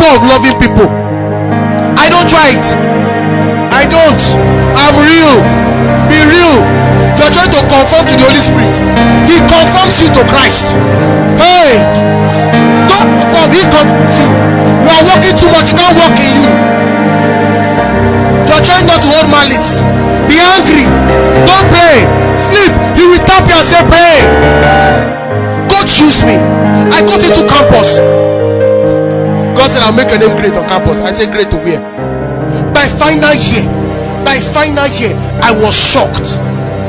power of loving people. I don't try it. I don't. I'm real. Be real. You're trying to conform to the Holy Spirit. He conforms you to Christ. Hey, don't conform. He conforms you. You are walking too much. He can't walk in you. You're trying not to hold malice. Be angry. Don't pray. Sleep. He will tap you and say, pray. God choose me. I got into campus. God said, I'll make your name great on campus. I said, great to where? By final year, I was shocked.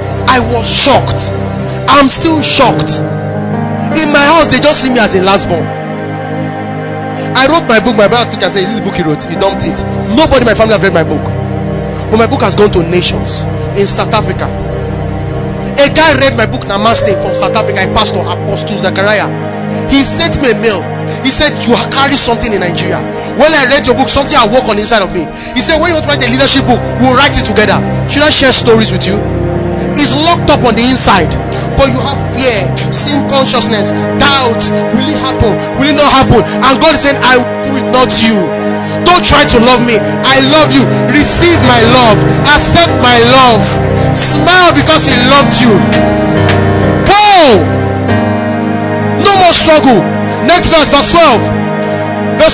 I'm still shocked. In my house, they just see me as a last born. I wrote my book. My brother took and said, this is the book he wrote. He dumped it. Nobody in my family has read my book. But my book has gone to nations. In South Africa, a guy read my book, Namaste, from South Africa, a pastor, Apostle Zachariah. He sent me a mail. He said, you carry something in Nigeria. When I read your book, something I work on inside of me. He said, when you want to write a leadership book, we'll write it together. Should I share stories with you? It's locked up on the inside, but you have fear, sin consciousness, doubt. Will it happen? Will it not happen? And God is saying, I will do it, not you. Don't try to love me. I love you. Receive my love. Accept my love. Smile because he loved you. Paul, no more struggle. Next verse, verse 12. Verse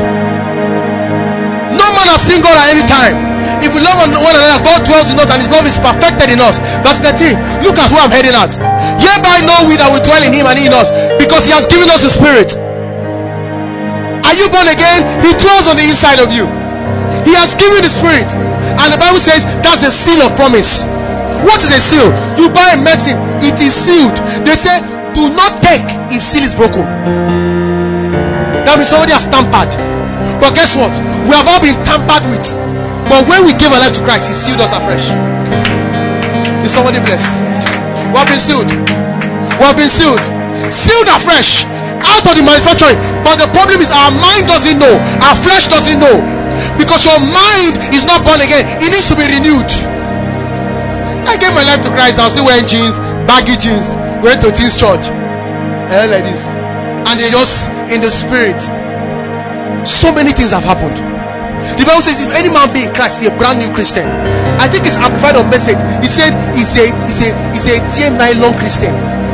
12. No man has seen God at any time. If we love one another, God dwells in us and his love is perfected in us. Verse 13. Look at who I'm heading at. Hereby know we that we dwell in him and he in us, because he has given us a spirit. Are you born again? He dwells on the inside of you. He has given the spirit. And the Bible says that's the seal of promise. What is a seal? You buy a medicine, it is sealed. They say, do not take if seal is broken. That means somebody has tampered. But guess what? We have all been tampered with. But when we gave our life to Christ, he sealed us afresh. Is somebody blessed? We have been sealed. We have been sealed. Sealed afresh. Out of the manufacturing. But the problem is our mind doesn't know. Our flesh doesn't know. Because your mind is not born again. It needs to be renewed. I gave my life to Christ. I was still wearing jeans, baggy jeans. Went to teens church. Like this. And they just in the spirit. So many things have happened. The Bible says, if any man be in Christ, he's a brand new Christian. I think it's amplified on message. He said he's a tear nylon Christian.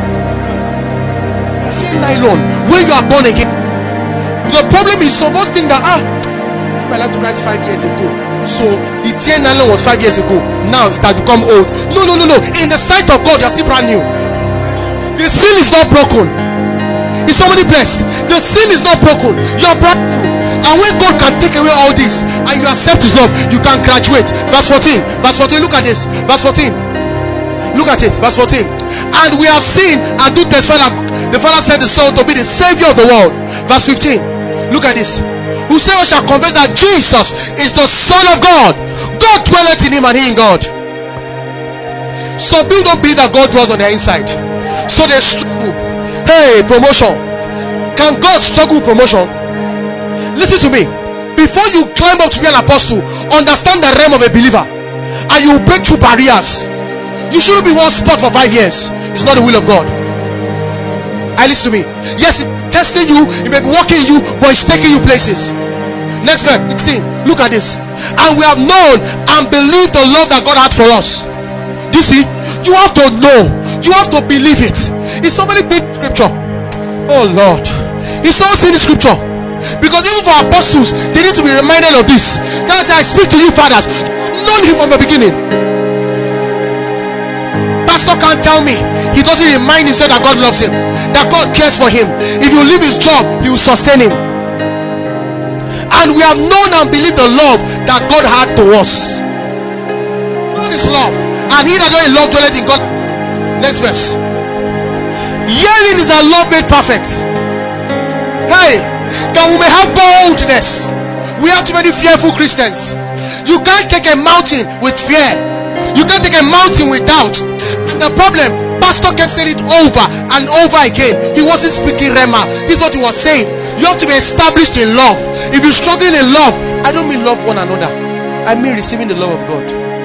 Tear nylon. When you are born again. The problem is some of us think that my life to Christ 5 years ago. So the tear nylon was 5 years ago. Now it has become old. No. In the sight of God, you are still brand new. The seal is not broken. Is somebody blessed? The seal is not broken. You are brand new. And when God can take away all this and you accept his love, you can graduate. Verse 14. Verse 14. Look at this. Verse 14. Look at it. Verse 14. And we have seen and do testify that the Father sent the Son to be the Savior of the world. Verse 15. Look at this. Whosoever shall confess that Jesus is the Son of God, God dwelleth in him and he in God. Some people don't believe that God dwells on their inside. So they struggle. Hey, promotion. Can God struggle with promotion? Listen to me. Before you climb up to be an apostle, understand the realm of a believer, and you will break through barriers. You shouldn't be one spot for 5 years. It's not the will of God. Listen to me. Yes, it's testing you, it may be working you, but it's taking you places. Next verse 16. Look at this. And we have known and believed the love that God had for us. Do you see? You have to know. You have to believe it. Is somebody read scripture? Oh Lord. Is someone seeing the scripture? Because even for apostles, they need to be reminded of this. That's why I speak to you fathers. You've known him from the beginning. Pastor can't tell me he doesn't remind himself that God loves him, that God cares for him. If you leave his job, he will sustain him. And we have known and believed the love that God had to us. God is love, and he that doesn't love dwelleth in God. Next verse. Herein is our love made perfect. Hey, that we may have boldness. We have too many fearful Christians. You can't take a mountain with fear. You can't take a mountain with doubt. And the problem, pastor kept saying it over and over again. He wasn't speaking Rema. This is what he was saying. You have to be established in love. If you're struggling in love, I don't mean love one another. I mean receiving the love of God.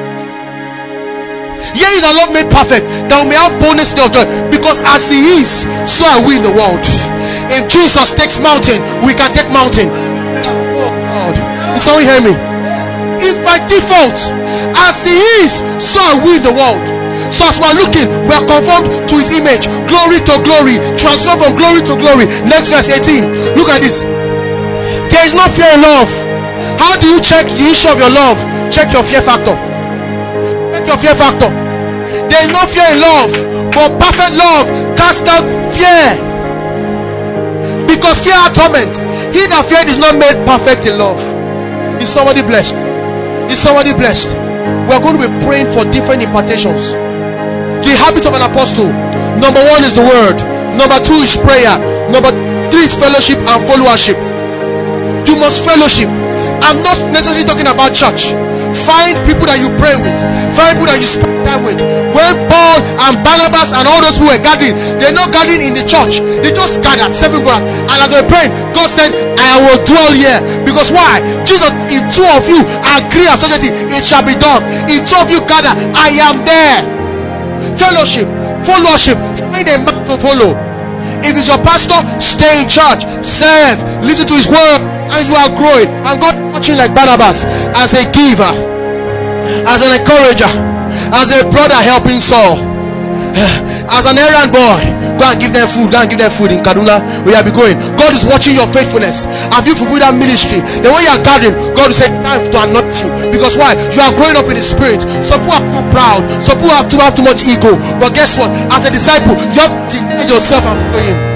Here is our love made perfect, that we may have boldness of God. Because as he is, so are we in the world. If Jesus takes mountain, we can take mountain. Oh world. Is someone hear me? It's by default. As he is, so are we in the world. So as we are looking, we are conformed to his image. Glory to glory. Transform from glory to glory. Next verse 18. Look at this. There is no fear in love. How do you check the issue of your love? Check your fear factor. Check your fear factor. There is no fear in love, but perfect love casts out fear. Because fear hath torment. He that feared is not made perfect in love. Is somebody blessed? Is somebody blessed? We are going to be praying for different impartations. The habit of an apostle. Number 1 is the word. Number 2 is prayer. Number 3 is fellowship and followership. You must fellowship. I'm not necessarily talking about church. Find people that you pray with. Find people that you spend time with. When Paul and Barnabas and all those who were gathering, they're not gathering in the church. They just gathered 7 brothers. And as they were praying, God said, I will dwell here. Because why? Jesus, if 2 of you agree on such a thing, it shall be done. If 2 of you gather, I am there. Fellowship, followership. Find a man to follow. If it's your pastor, stay in church, serve, listen to his word, and you are growing. And God is watching like Barnabas as a giver, as an encourager, as a brother helping Saul, as an errand boy. Go and give them food. Go and give them food in Kaduna where you be going. God is watching your faithfulness. Have you fulfilled that ministry? Then when you are gathering, God will say time to anoint you. Because why? You are growing up in the spirit. Some people are too proud. Some people have too much ego. But guess what? As a disciple, you have to deny yourself and follow him.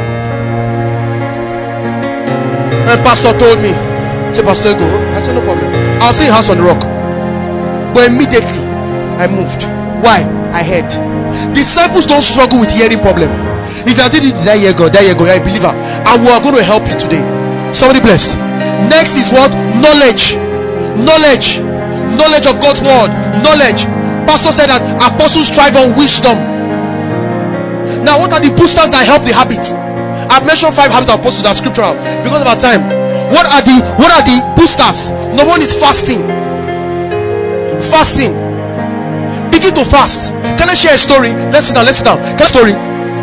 When pastor told me, say, Pastor, go. I said, no problem. I'll see house on the rock. But immediately I moved. Why? I heard. Disciples don't struggle with hearing problem. If you are thinking, there you go, you're a believer, and we are going to help you today. Somebody blessed. Next is what? Knowledge. Knowledge of God's word. Knowledge. Pastor said that apostles strive on wisdom. Now, what are the boosters that help the habit? I've mentioned 5 habits of apostles that are scriptural because of our time. What are the boosters? Number 1 is fasting. Fasting. Begin to fast. Can I share a story? Let's sit down. Can I story?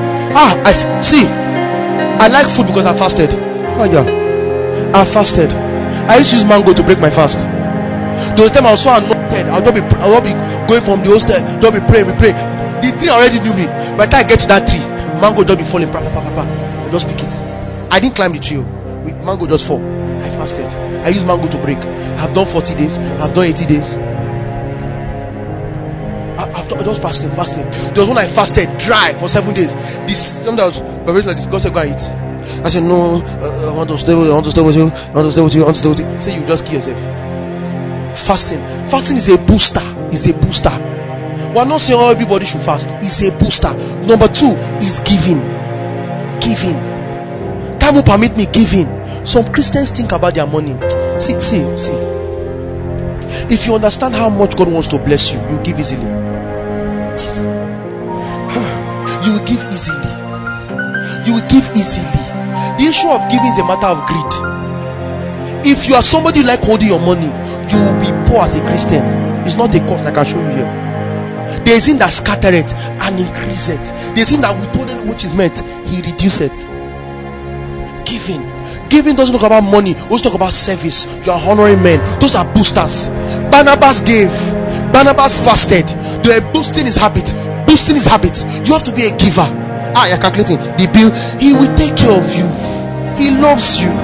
I like food because I fasted. Oh yeah, I fasted. I used to use mango to break my fast. There was time I was so anointed. I'll not be going from the hostel. Don't be praying. The tree already knew me. By the time I get to that tree, mango just be falling. I just pick it. I didn't climb the tree. With mango just fall. I fasted. I used mango to break. I've done 40 days. I've done 80 days. After just fasting. There was when I fasted dry for 7 days. Something that was like this. God said, go and eat. I said, no, I want to stay with you. Say you just kill yourself. Fasting is a booster. We're not saying everybody should fast. It's a booster. Number 2 is giving. Time will permit me giving. Some Christians think about their money. See. If you understand how much God wants to bless you, you give easily. You will give easily. The issue of giving is a matter of greed. If you are somebody like holding your money, you will be poor as a Christian. It's not a cost like I show you here. There is in that scatter it and increase it. There is in that withholding which is meant, he reduce it. Giving doesn't talk about money. It doesn't talk about service. You are honoring men. Those are boosters. Barnabas gave. Barnabas fasted. They are boosting his habit. You have to be a giver. You're calculating the bill. He will take care of you. He loves you.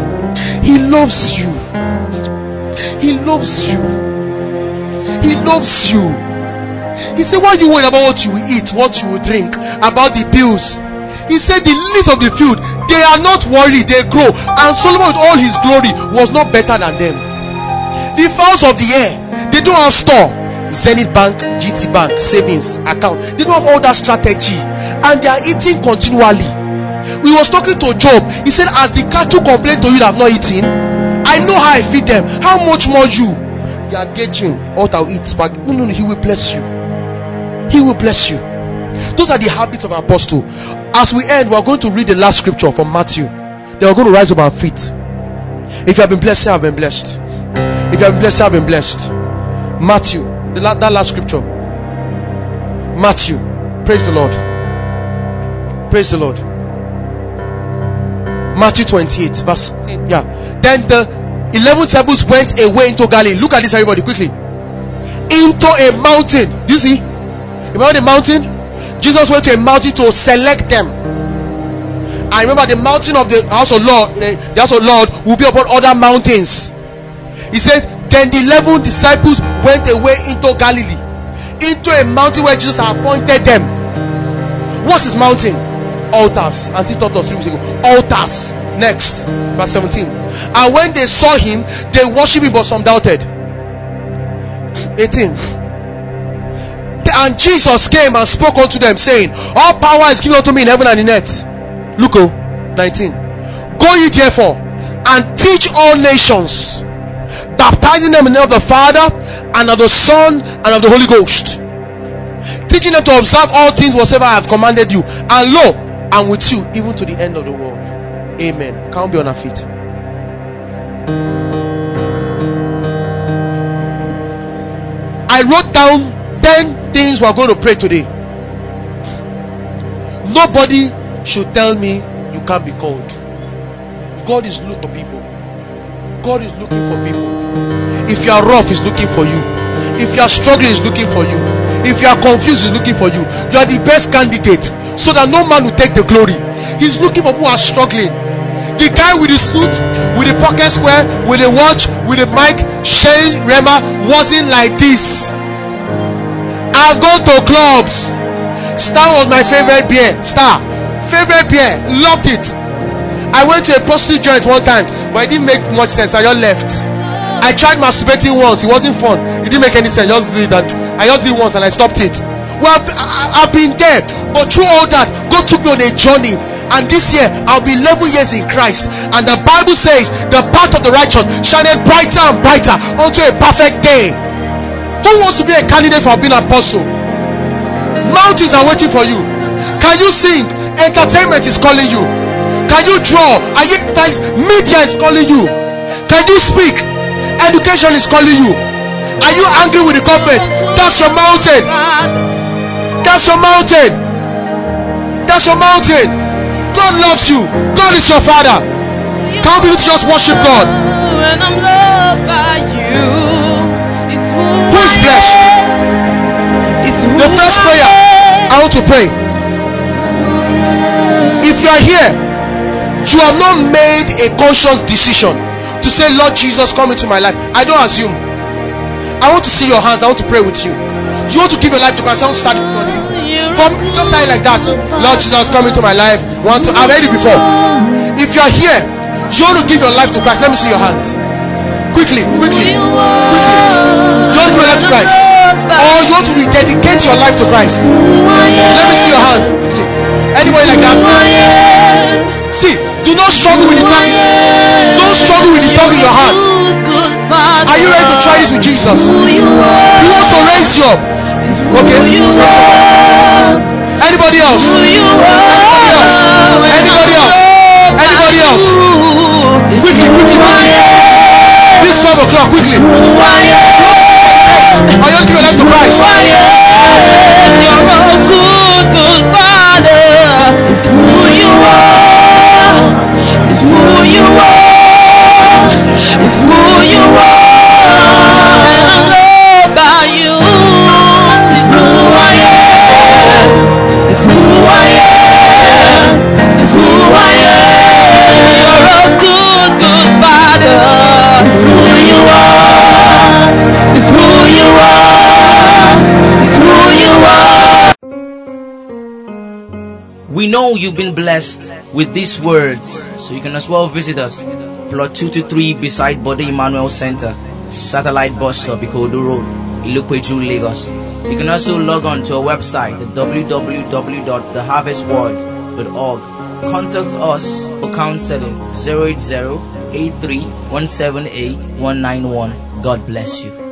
He said, why are you worried about what you will eat, what you will drink, about the bills? He said the lilies of the field, they are not worried, they grow. And Solomon with all his glory was not better than them. The fowls of the air, they don't have store. Zenith Bank, GT Bank, savings account. They don't have all that strategy. And they are eating continually. We was talking to Job. He said, as the cattle complain to you that have not eaten, I know how I feed them. How much more you? You are getting all that eat back. No, he will bless you. Those are the habits of an apostle. As we end, we are going to read the last scripture from Matthew. Then we're going to rise up our feet. If you have been blessed, say I've been blessed. If you have been blessed, say I've been blessed. Matthew, that last scripture. Matthew, praise the Lord. Matthew 28 verse 10. Yeah. Then 11 disciples went away into Galilee. Look at this, everybody, quickly. Into a mountain. Do you see? Remember the mountain? Jesus went to a mountain to select them. I remember the mountain of the house of Lord, the house of Lord will be upon other mountains. He says, then the 11 disciples went away into Galilee, into a mountain where Jesus had appointed them. What is mountain? Altars. Auntie taught us 3 weeks ago. Altars. Next, verse 17. And when they saw him, they worshipped him, but some doubted. 18. And Jesus came and spoke unto them, saying, all power is given unto me in heaven and in earth. Look, 19. Go ye therefore and teach all nations, baptizing them in the name of the Father and of the Son and of the Holy Ghost, teaching them to observe all things whatsoever I have commanded you. And lo, I'm with you even to the end of the world. Amen. Can't be on our feet. I wrote down 10 things we're going to pray today. Nobody should tell me you can't be called. God is looking for people. God is looking for people. If you are rough, He's looking for you. If you are struggling, He's looking for you. If you are confused, He's looking for you. You are the best candidate, so that no man will take the glory. He's looking for who are struggling. The guy with the suit, with the pocket square, with the watch, with the mic, Shane Rema wasn't like this. I've gone to clubs. Star was my favorite beer. Star, favorite beer, loved it. I went to a prostitute joint one time, but it didn't make much sense. I just left. I tried masturbating once. It wasn't fun. It didn't make any sense. Just did that. I just did it once and I stopped it. Well, I've been there, but through all that, God took me on a journey. And this year, I'll be 11 years in Christ. And the Bible says, the path of the righteous shineth brighter and brighter unto a perfect day. Who wants to be a candidate for being an apostle? Mountains are waiting for you. Can you sing? Entertainment is calling you. Can you draw? Are you stylist? Media is calling you. Can you speak? Education is calling you. Are you angry with the government? That's your mountain. That's your mountain. That's your mountain. God loves you. God is your Father. Can't be able to just worship God.
When I'm loved by you, it's
who is blessed? The first prayer I want to pray. If you are here, you have not made a conscious decision to say, Lord Jesus, come into my life. I don't assume. I want to see your hands. I want to pray with you. You want to give your life to Christ. I want to start with God. From just start like that. Lord Jesus, come into my life. I've heard it before. If you are here, you want to give your life to Christ. Let me see your hands. Quickly. You want to give your life to Christ, or you want to rededicate your life to Christ. Let me see your hand. Quickly. Anybody like that? See, do not struggle with the tongue. Don't struggle with the tongue in your heart. Are you ready to try this with Jesus? He wants to raise you up. Okay. Anybody else? Anybody else? Quickly. This 12 o'clock, quickly. Are you give your life to Christ?
You're a good Father. It's who you are. It's who you are. It's who you are. And I'm loved by you. It's who I am. It's who I am. It's who I am. You're a good Father. It's who you are. It's who you are. It's who you are.
We know you've been blessed with these words, so you can as well visit us. Plot 223 beside Bode Emmanuel Center, Satellite Bus Stop, Ikodo Road, Ilupeju, Lagos. You can also log on to our website at www.theharvestworld.org. Contact us for counseling 080-83-178-191. God bless you.